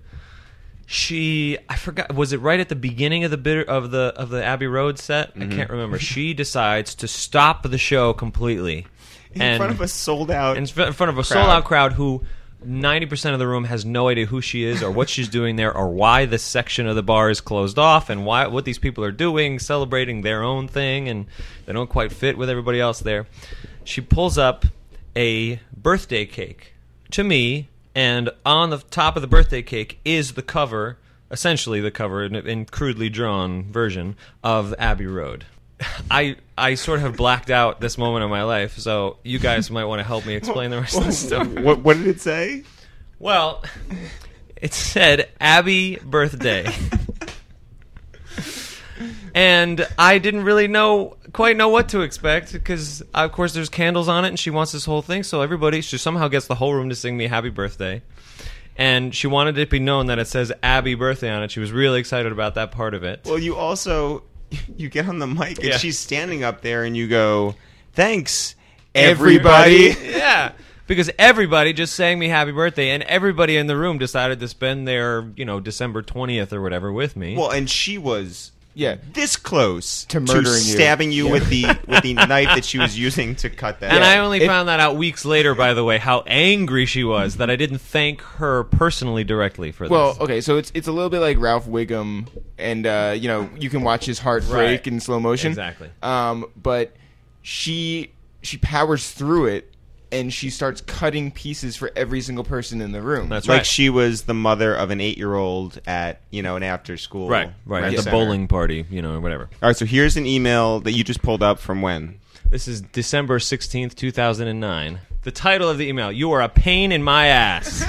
I forgot, was it right at the beginning of the Abbey Road set? Mm-hmm. I can't remember. She decides to stop the show completely. In front of a sold-out crowd who 90% of the room has no idea who she is or what she's doing there or why this section of the bar is closed off and what these people are doing, celebrating their own thing, and they don't quite fit with everybody else there. She pulls up a birthday cake to me, and on the top of the birthday cake is the cover, essentially the cover in crudely drawn version of Abbey Road. I sort of have blacked out this moment of my life, so you guys might want to help me explain the rest of the stuff. What did it say? Well, it said Abbey Birthday. And I didn't really quite know what to expect because, of course, there's candles on it, and she wants this whole thing. So she somehow gets the whole room to sing me happy birthday. And she wanted it to be known that it says Abby birthday on it. She was really excited about that part of it. Well, you get on the mic, and she's standing up there, and you go, thanks, everybody. Yeah. Because everybody just sang me happy birthday, and everybody in the room decided to spend their, December 20th or whatever with me. Well, and she was this close to murdering you, stabbing you with the knife that she was using to cut that. And I only found that out weeks later, by the way, how angry she was that I didn't thank her personally directly for this. Well, okay, so it's a little bit like Ralph Wiggum, and you can watch his heart break in slow motion. Exactly. But she powers through it, and she starts cutting pieces for every single person in the room. That's like she was the mother of an 8-year-old at an after school right at the bowling party, or whatever. All right, so here's an email that you just pulled up from when? This is December 16th, 2009. The title of the email: "You are a pain in my ass."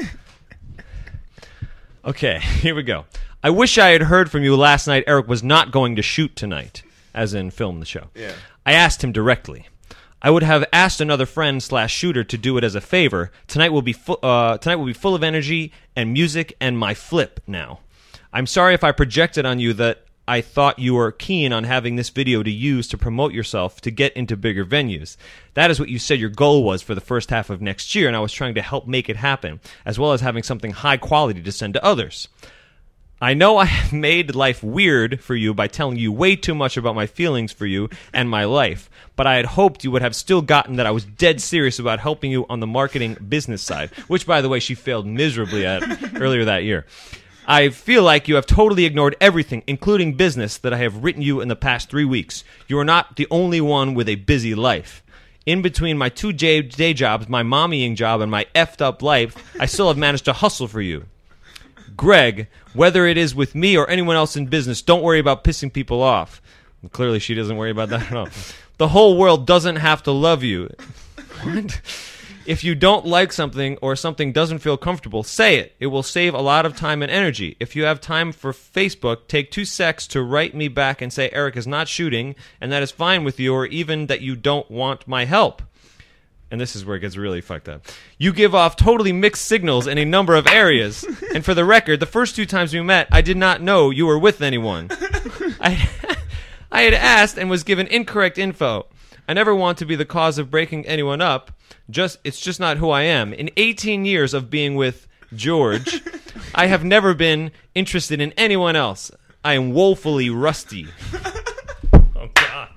Okay, here we go. I wish I had heard from you last night. Eric was not going to shoot tonight, as in film the show. Yeah. I asked him directly. I would have asked another friend/shooter to do it as a favor. Tonight will be full of energy and music and my flip now. I'm sorry if I projected on you that I thought you were keen on having this video to use to promote yourself to get into bigger venues. That is what you said your goal was for the first half of next year, and I was trying to help make it happen, as well as having something high quality to send to others. I know I have made life weird for you by telling you way too much about my feelings for you and my life, but I had hoped you would have still gotten that I was dead serious about helping you on the marketing business side, which, by the way, she failed miserably at earlier that year. I feel like you have totally ignored everything, including business, that I have written you in the past 3 weeks. You are not the only one with a busy life. In between my 2 day jobs, my mommying job, and my effed up life, I still have managed to hustle for you. Greg, whether it is with me or anyone else in business, don't worry about pissing people off. Clearly, she doesn't worry about that at all. The whole world doesn't have to love you. What? If you don't like something or something doesn't feel comfortable, say it. It will save a lot of time and energy. If you have time for Facebook, take 2 seconds to write me back and say Eric is not shooting, and that is fine with you, or even that you don't want my help. And this is where it gets really fucked up. You give off totally mixed signals in a number of areas. And for the record, the first 2 times we met, I did not know you were with anyone. I had asked and was given incorrect info. I never want to be the cause of breaking anyone up. It's just not who I am. In 18 years of being with George, I have never been interested in anyone else. I am woefully rusty. Oh, God.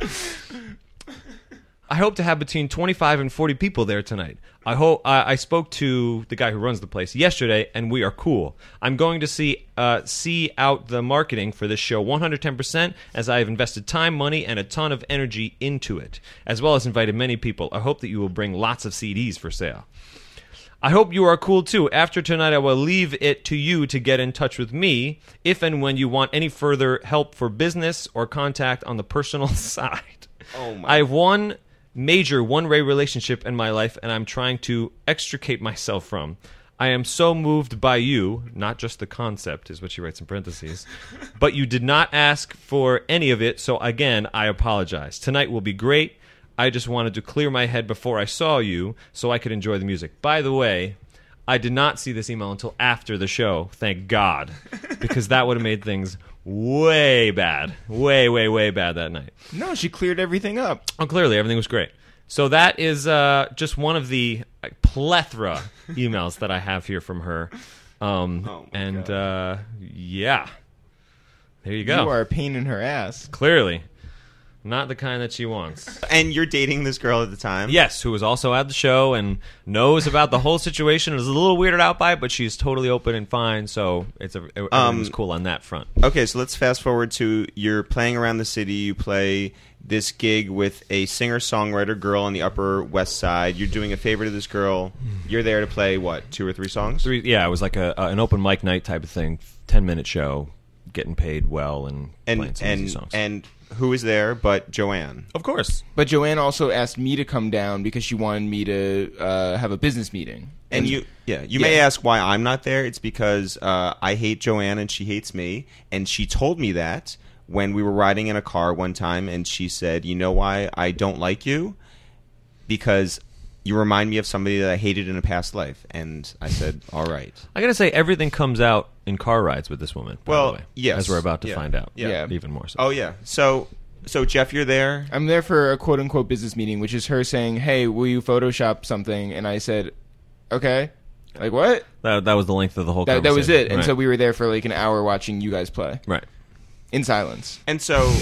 I hope to have between 25 and 40 people there tonight. I spoke to the guy who runs the place yesterday, and we are cool. I'm going to see out the marketing for this show 110%, as I have invested time, money, and a ton of energy into it, as well as invited many people. I hope that you will bring lots of CDs for sale. I hope you are cool too. After tonight, I will leave it to you to get in touch with me if and when you want any further help for business or contact on the personal side. Oh my! I have one major one-way relationship in my life, and I'm trying to extricate myself from. I am so moved by you, not just the concept, is what she writes in parentheses, but you did not ask for any of it, so again, I apologize. Tonight will be great. I just wanted to clear my head before I saw you so I could enjoy the music. By the way, I did not see this email until after the show, thank God, because that would have made things way bad. Way, way, way bad that night. No, she cleared everything up. Oh, clearly, everything was great. So that is just one of the plethora emails that I have here from her. Yeah. There you go. You are a pain in her ass. Clearly. Not the kind that she wants. And you're dating this girl at the time? Yes, who was also at the show and knows about the whole situation. Is a little weirded out by it, but she's totally open and fine, so everything's cool on that front. Okay, so let's fast forward to you're playing around the city. You play this gig with a singer-songwriter girl on the Upper West Side. You're doing a favor to this girl. You're there to play, what, 2 or 3 songs? 3, yeah, it was like an open mic night type of thing, 10-minute show, getting paid well and playing some easy songs. And who was there but Joanne? Of course. But Joanne also asked me to come down because she wanted me to have a business meeting. And you may ask why I'm not there. It's because I hate Joanne and she hates me, and she told me that when we were riding in a car one time, and she said, "You know why I don't like you? Because you remind me of somebody that I hated in a past life." And I said, "All right." I gotta say, everything comes out in car rides with this woman. By the way, yes, as we're about to find out. Yeah, even more so. Oh yeah. So Jeff, you're there. I'm there for a quote unquote business meeting, which is her saying, "Hey, will you Photoshop something?" And I said, "Okay." Like what? That was the length of the whole That conversation. was it. And Right. so we were there for like an hour watching you guys play. Right. In silence. And so,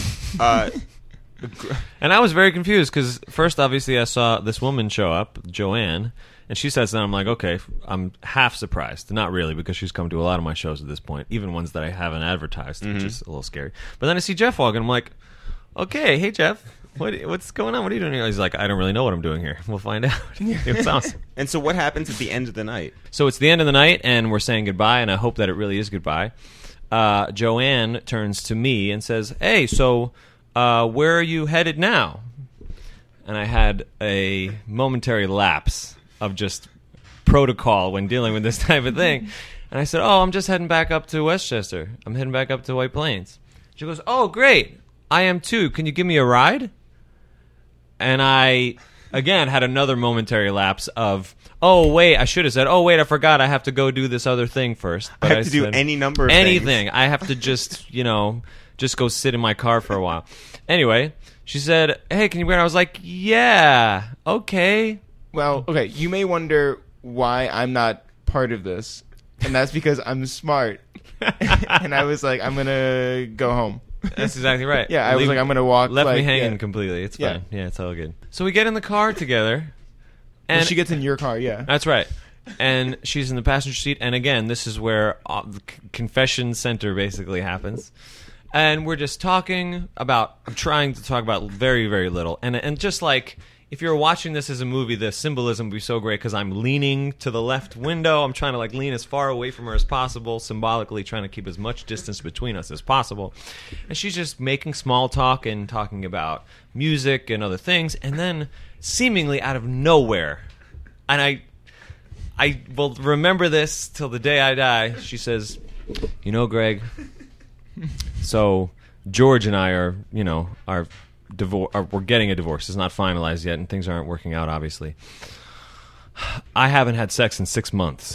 and I was very confused because first, obviously, I saw this woman show up, Joanne, and she says that. I'm like, okay, I'm half surprised. Not really, because she's come to a lot of my shows at this point, even ones that I haven't advertised, which is a little scary. But then I see Jeff walk, and I'm like, okay, hey, Jeff. What's going on? What are you doing here? He's like, I don't really know what I'm doing here. We'll find out. It was awesome. And so what happens at the end of the night? So it's the end of the night, and we're saying goodbye, and I hope that it really is goodbye. Joanne turns to me and says, hey, so where are you headed now? And I had a momentary lapse of just protocol when dealing with this type of thing. And I said, oh, I'm just heading back up to Westchester. I'm heading back up to White Plains. She goes, oh, great. I am too. Can you give me a ride? And I, again, had another momentary lapse of, oh, wait, I should have said, oh, wait, I forgot I have to go do this other thing first. I have to do any number of anything. things. I have to just, just go sit in my car for a while. Anyway, she said, hey, can you wear it? I was like, yeah, okay. Well, okay, you may wonder why I'm not part of this. And that's because I'm smart. And I was like, I'm going to go home. That's exactly right. Yeah, I was like, I'm going to walk. Left me like, hanging yeah. completely. It's Yeah. fine. Yeah, it's all good. So we get in the car together. And she gets in your car, yeah. That's right. And she's in the passenger seat. And again, this is where the confession center basically happens. And we're just talking about, I'm trying to talk about very, very little. And just like, if you're watching this as a movie, the symbolism would be so great because I'm leaning to the left window. I'm trying to like lean as far away from her as possible, symbolically trying to keep as much distance between us as possible. And she's just making small talk and talking about music and other things. And then seemingly out of nowhere, and I will remember this till the day I die, she says, you know, Greg, so George and I are we're getting a divorce. It's not finalized yet, and things aren't working out, obviously. I haven't had sex in 6 months.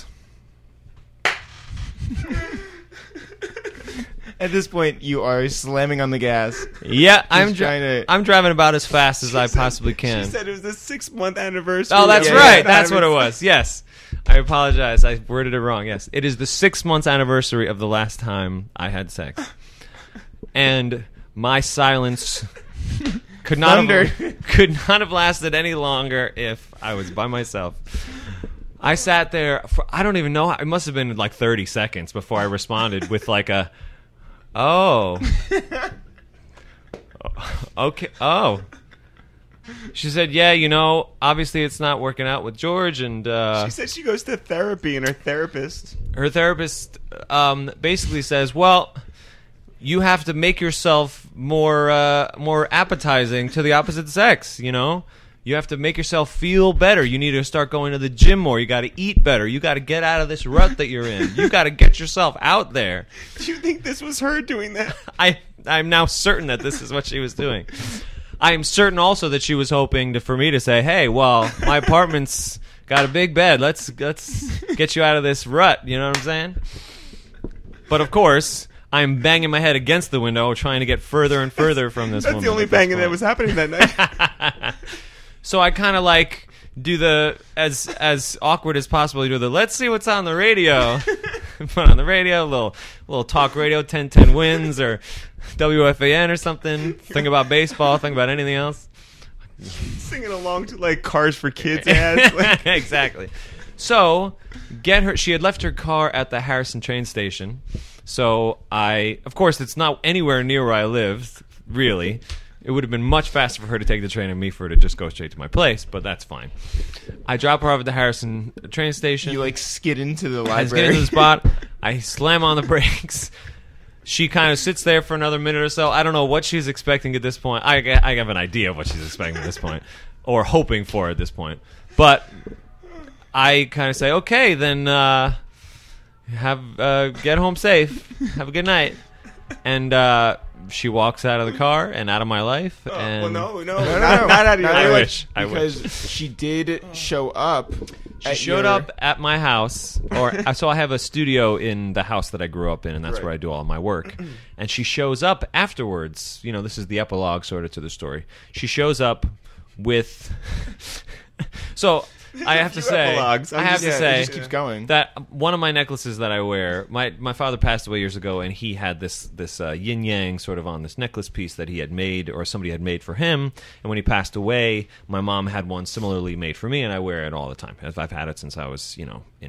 At this point, you are slamming on the gas. Yeah, I'm I'm driving about as fast as I possibly can. She said it was the 6-month anniversary. Oh, that's right. That's what it was. Yes. I apologize. I worded it wrong. Yes. It is the 6 months anniversary of the last time I had sex. And my silence could not have lasted any longer if I was by myself. I sat there for, I don't even know, it must have been like 30 seconds before I responded with like a, oh. Okay. Oh. She said, yeah, obviously it's not working out with George. And she said she goes to therapy, and her therapist basically says, well, you have to make yourself more appetizing to the opposite sex, You have to make yourself feel better. You need to start going to the gym more. You got to eat better. You got to get out of this rut that you're in. You got to get yourself out there. Do you think this was her doing that? I'm now certain that this is what she was doing. I am certain also that she was hoping for me to say, hey, well, my apartment's got a big bed. Let's get you out of this rut. You know what I'm saying? But of course, I'm banging my head against the window, trying to get further and further from this woman. That's the only banging that was happening that night. So I kind of like do the, as awkward as possible, you do the, let's see what's on the radio. Put on the radio, a little talk radio, 10-10 wins, or WFAN or something. Think about baseball, think about anything else. Singing along to like Cars for Kids ads. Like. Exactly. So, she had left her car at the Harrison train station. So of course, it's not anywhere near where I lived, really. It would have been much faster for her to take the train and me for her to just go straight to my place, but that's fine. I drop her off at the Harrison train station. You skid into the library. I skid into the spot. I slam on the brakes. She kind of sits there for another minute or so. I don't know what she's expecting at this point. I have an idea of what she's expecting at this point, or hoping for at this point. But I kind of say, okay, then get home safe. Have a good night. And she walks out of the car and out of my life. And no, not out of your I life. wish. I because wish. she did show up. She showed up at my house, so I have a studio in the house that I grew up in, and that's where I do all my work. And she shows up afterwards. You know, this is the epilogue sort of to the story. She shows up with. So I have to say, it just keeps going. that one of my necklaces that I wear, my father passed away years ago, and he had this yin yang sort of on this necklace piece that he had made, or somebody had made for him. And when he passed away, my mom had one similarly made for me, and I wear it all the time. I've had it since I was,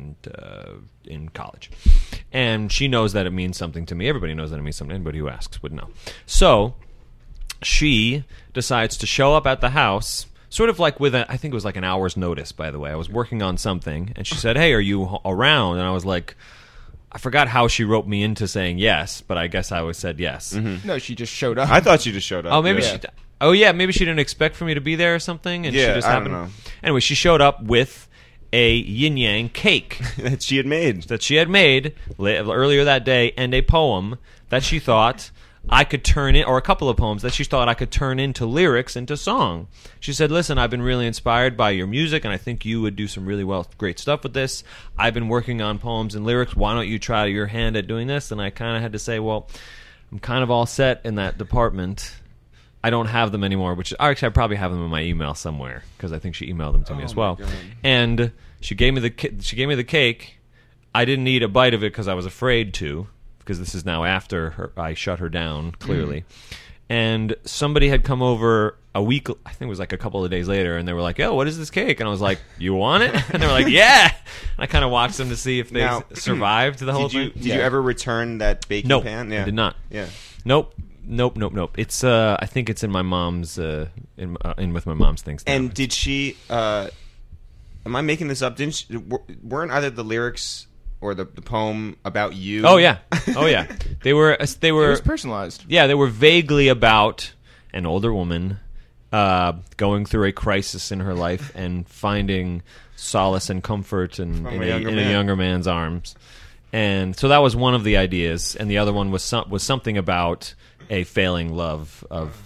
in college. And she knows that it means something to me. Everybody knows that it means something. Anybody who asks would know. So she decides to show up at the house. Sort of like I think it was like an hour's notice, by the way. I was working on something, and she said, "Hey, are you around?" And I was like, I forgot how she wrote me into saying yes, but I guess I always said yes. Mm-hmm. No, she just showed up. I thought she just showed up. Oh, maybe maybe she didn't expect for me to be there or something, and she just happened. I don't know. Anyway, she showed up with a yin yang cake that she had made earlier that day, and a poem that she thought I could turn in, or a couple of poems that she thought I could turn into lyrics, into song. She said, "Listen, I've been really inspired by your music, and I think you would do some really great stuff with this. I've been working on poems and lyrics. Why don't you try your hand at doing this?" And I kind of had to say, well, I'm kind of all set in that department. I don't have them anymore, which actually I probably have them in my email somewhere, because I think she emailed them to me as well. God. And she gave me the cake. I didn't eat a bite of it because I was afraid to, because this is now after I shut her down, clearly. And somebody had come over a week, I think it was like a couple of days later, and they were like, "Oh, what is this cake?" And I was like, "You want it?" And they were like, "Yeah." And I kind of watched them to see if they survived the whole thing. Did you ever return that baking pan? I did not. Yeah. Nope. It's I think it's in my mom's in with my mom's things now. And did she am I making this up? Weren't either the lyrics or the poem about you? Oh yeah. They were. It was personalized. Yeah, they were vaguely about an older woman going through a crisis in her life and finding solace and comfort in a younger man's arms. And so that was one of the ideas, and the other one was something about a failing love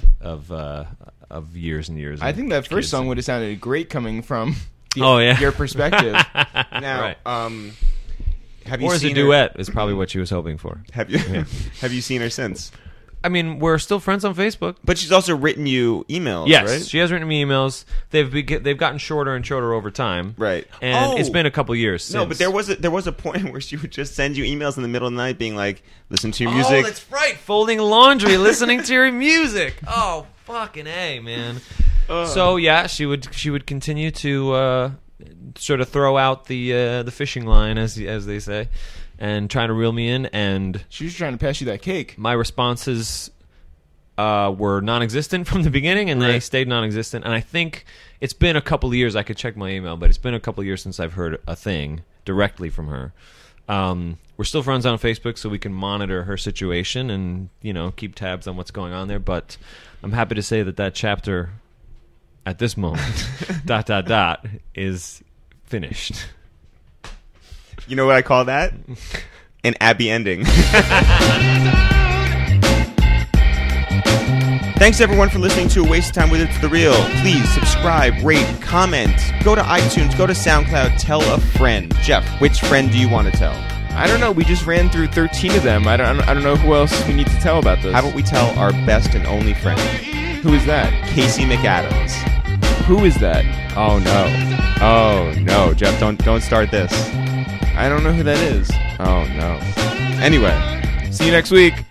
of years and years. I think that first song would have sounded great coming from your perspective. Now, have you or seen as a duet is probably what she was hoping for. Have you have you seen her since? I mean, we're still friends on Facebook. But she's also written you emails, yes, right? She has written me emails. They've gotten shorter and shorter over time. Right. And it's been a couple years since. No, but there was a point where she would just send you emails in the middle of the night being like, "Listen to your music." Oh, that's right. Folding laundry, listening to your music. Oh, fucking A, man. So, yeah, she would continue to sort of throw out the fishing line, as they say, and trying to reel me in, and she was trying to pass you that cake. My responses were non-existent from the beginning, and they stayed non-existent. And I think it's been a couple of years. I could check my email, but it's been a couple of years since I've heard a thing directly from her. We're still friends on Facebook, so we can monitor her situation and keep tabs on what's going on there. But I'm happy to say that chapter at this moment is finished. You know what I call that? An Abby ending. Thanks everyone for listening to A Waste of Time with It's The Real. Please subscribe, rate, comment, go to iTunes, go to SoundCloud, tell a friend. Jeff, which friend do you want to tell? I don't know. We just ran through 13 of them. I don't know who else we need to tell about this. How about we tell our best and only friend? Who is that? Casey McAdams. Who is that? Oh no, Jeff, don't start this. I don't know who that is. Oh no. Anyway, see you next week.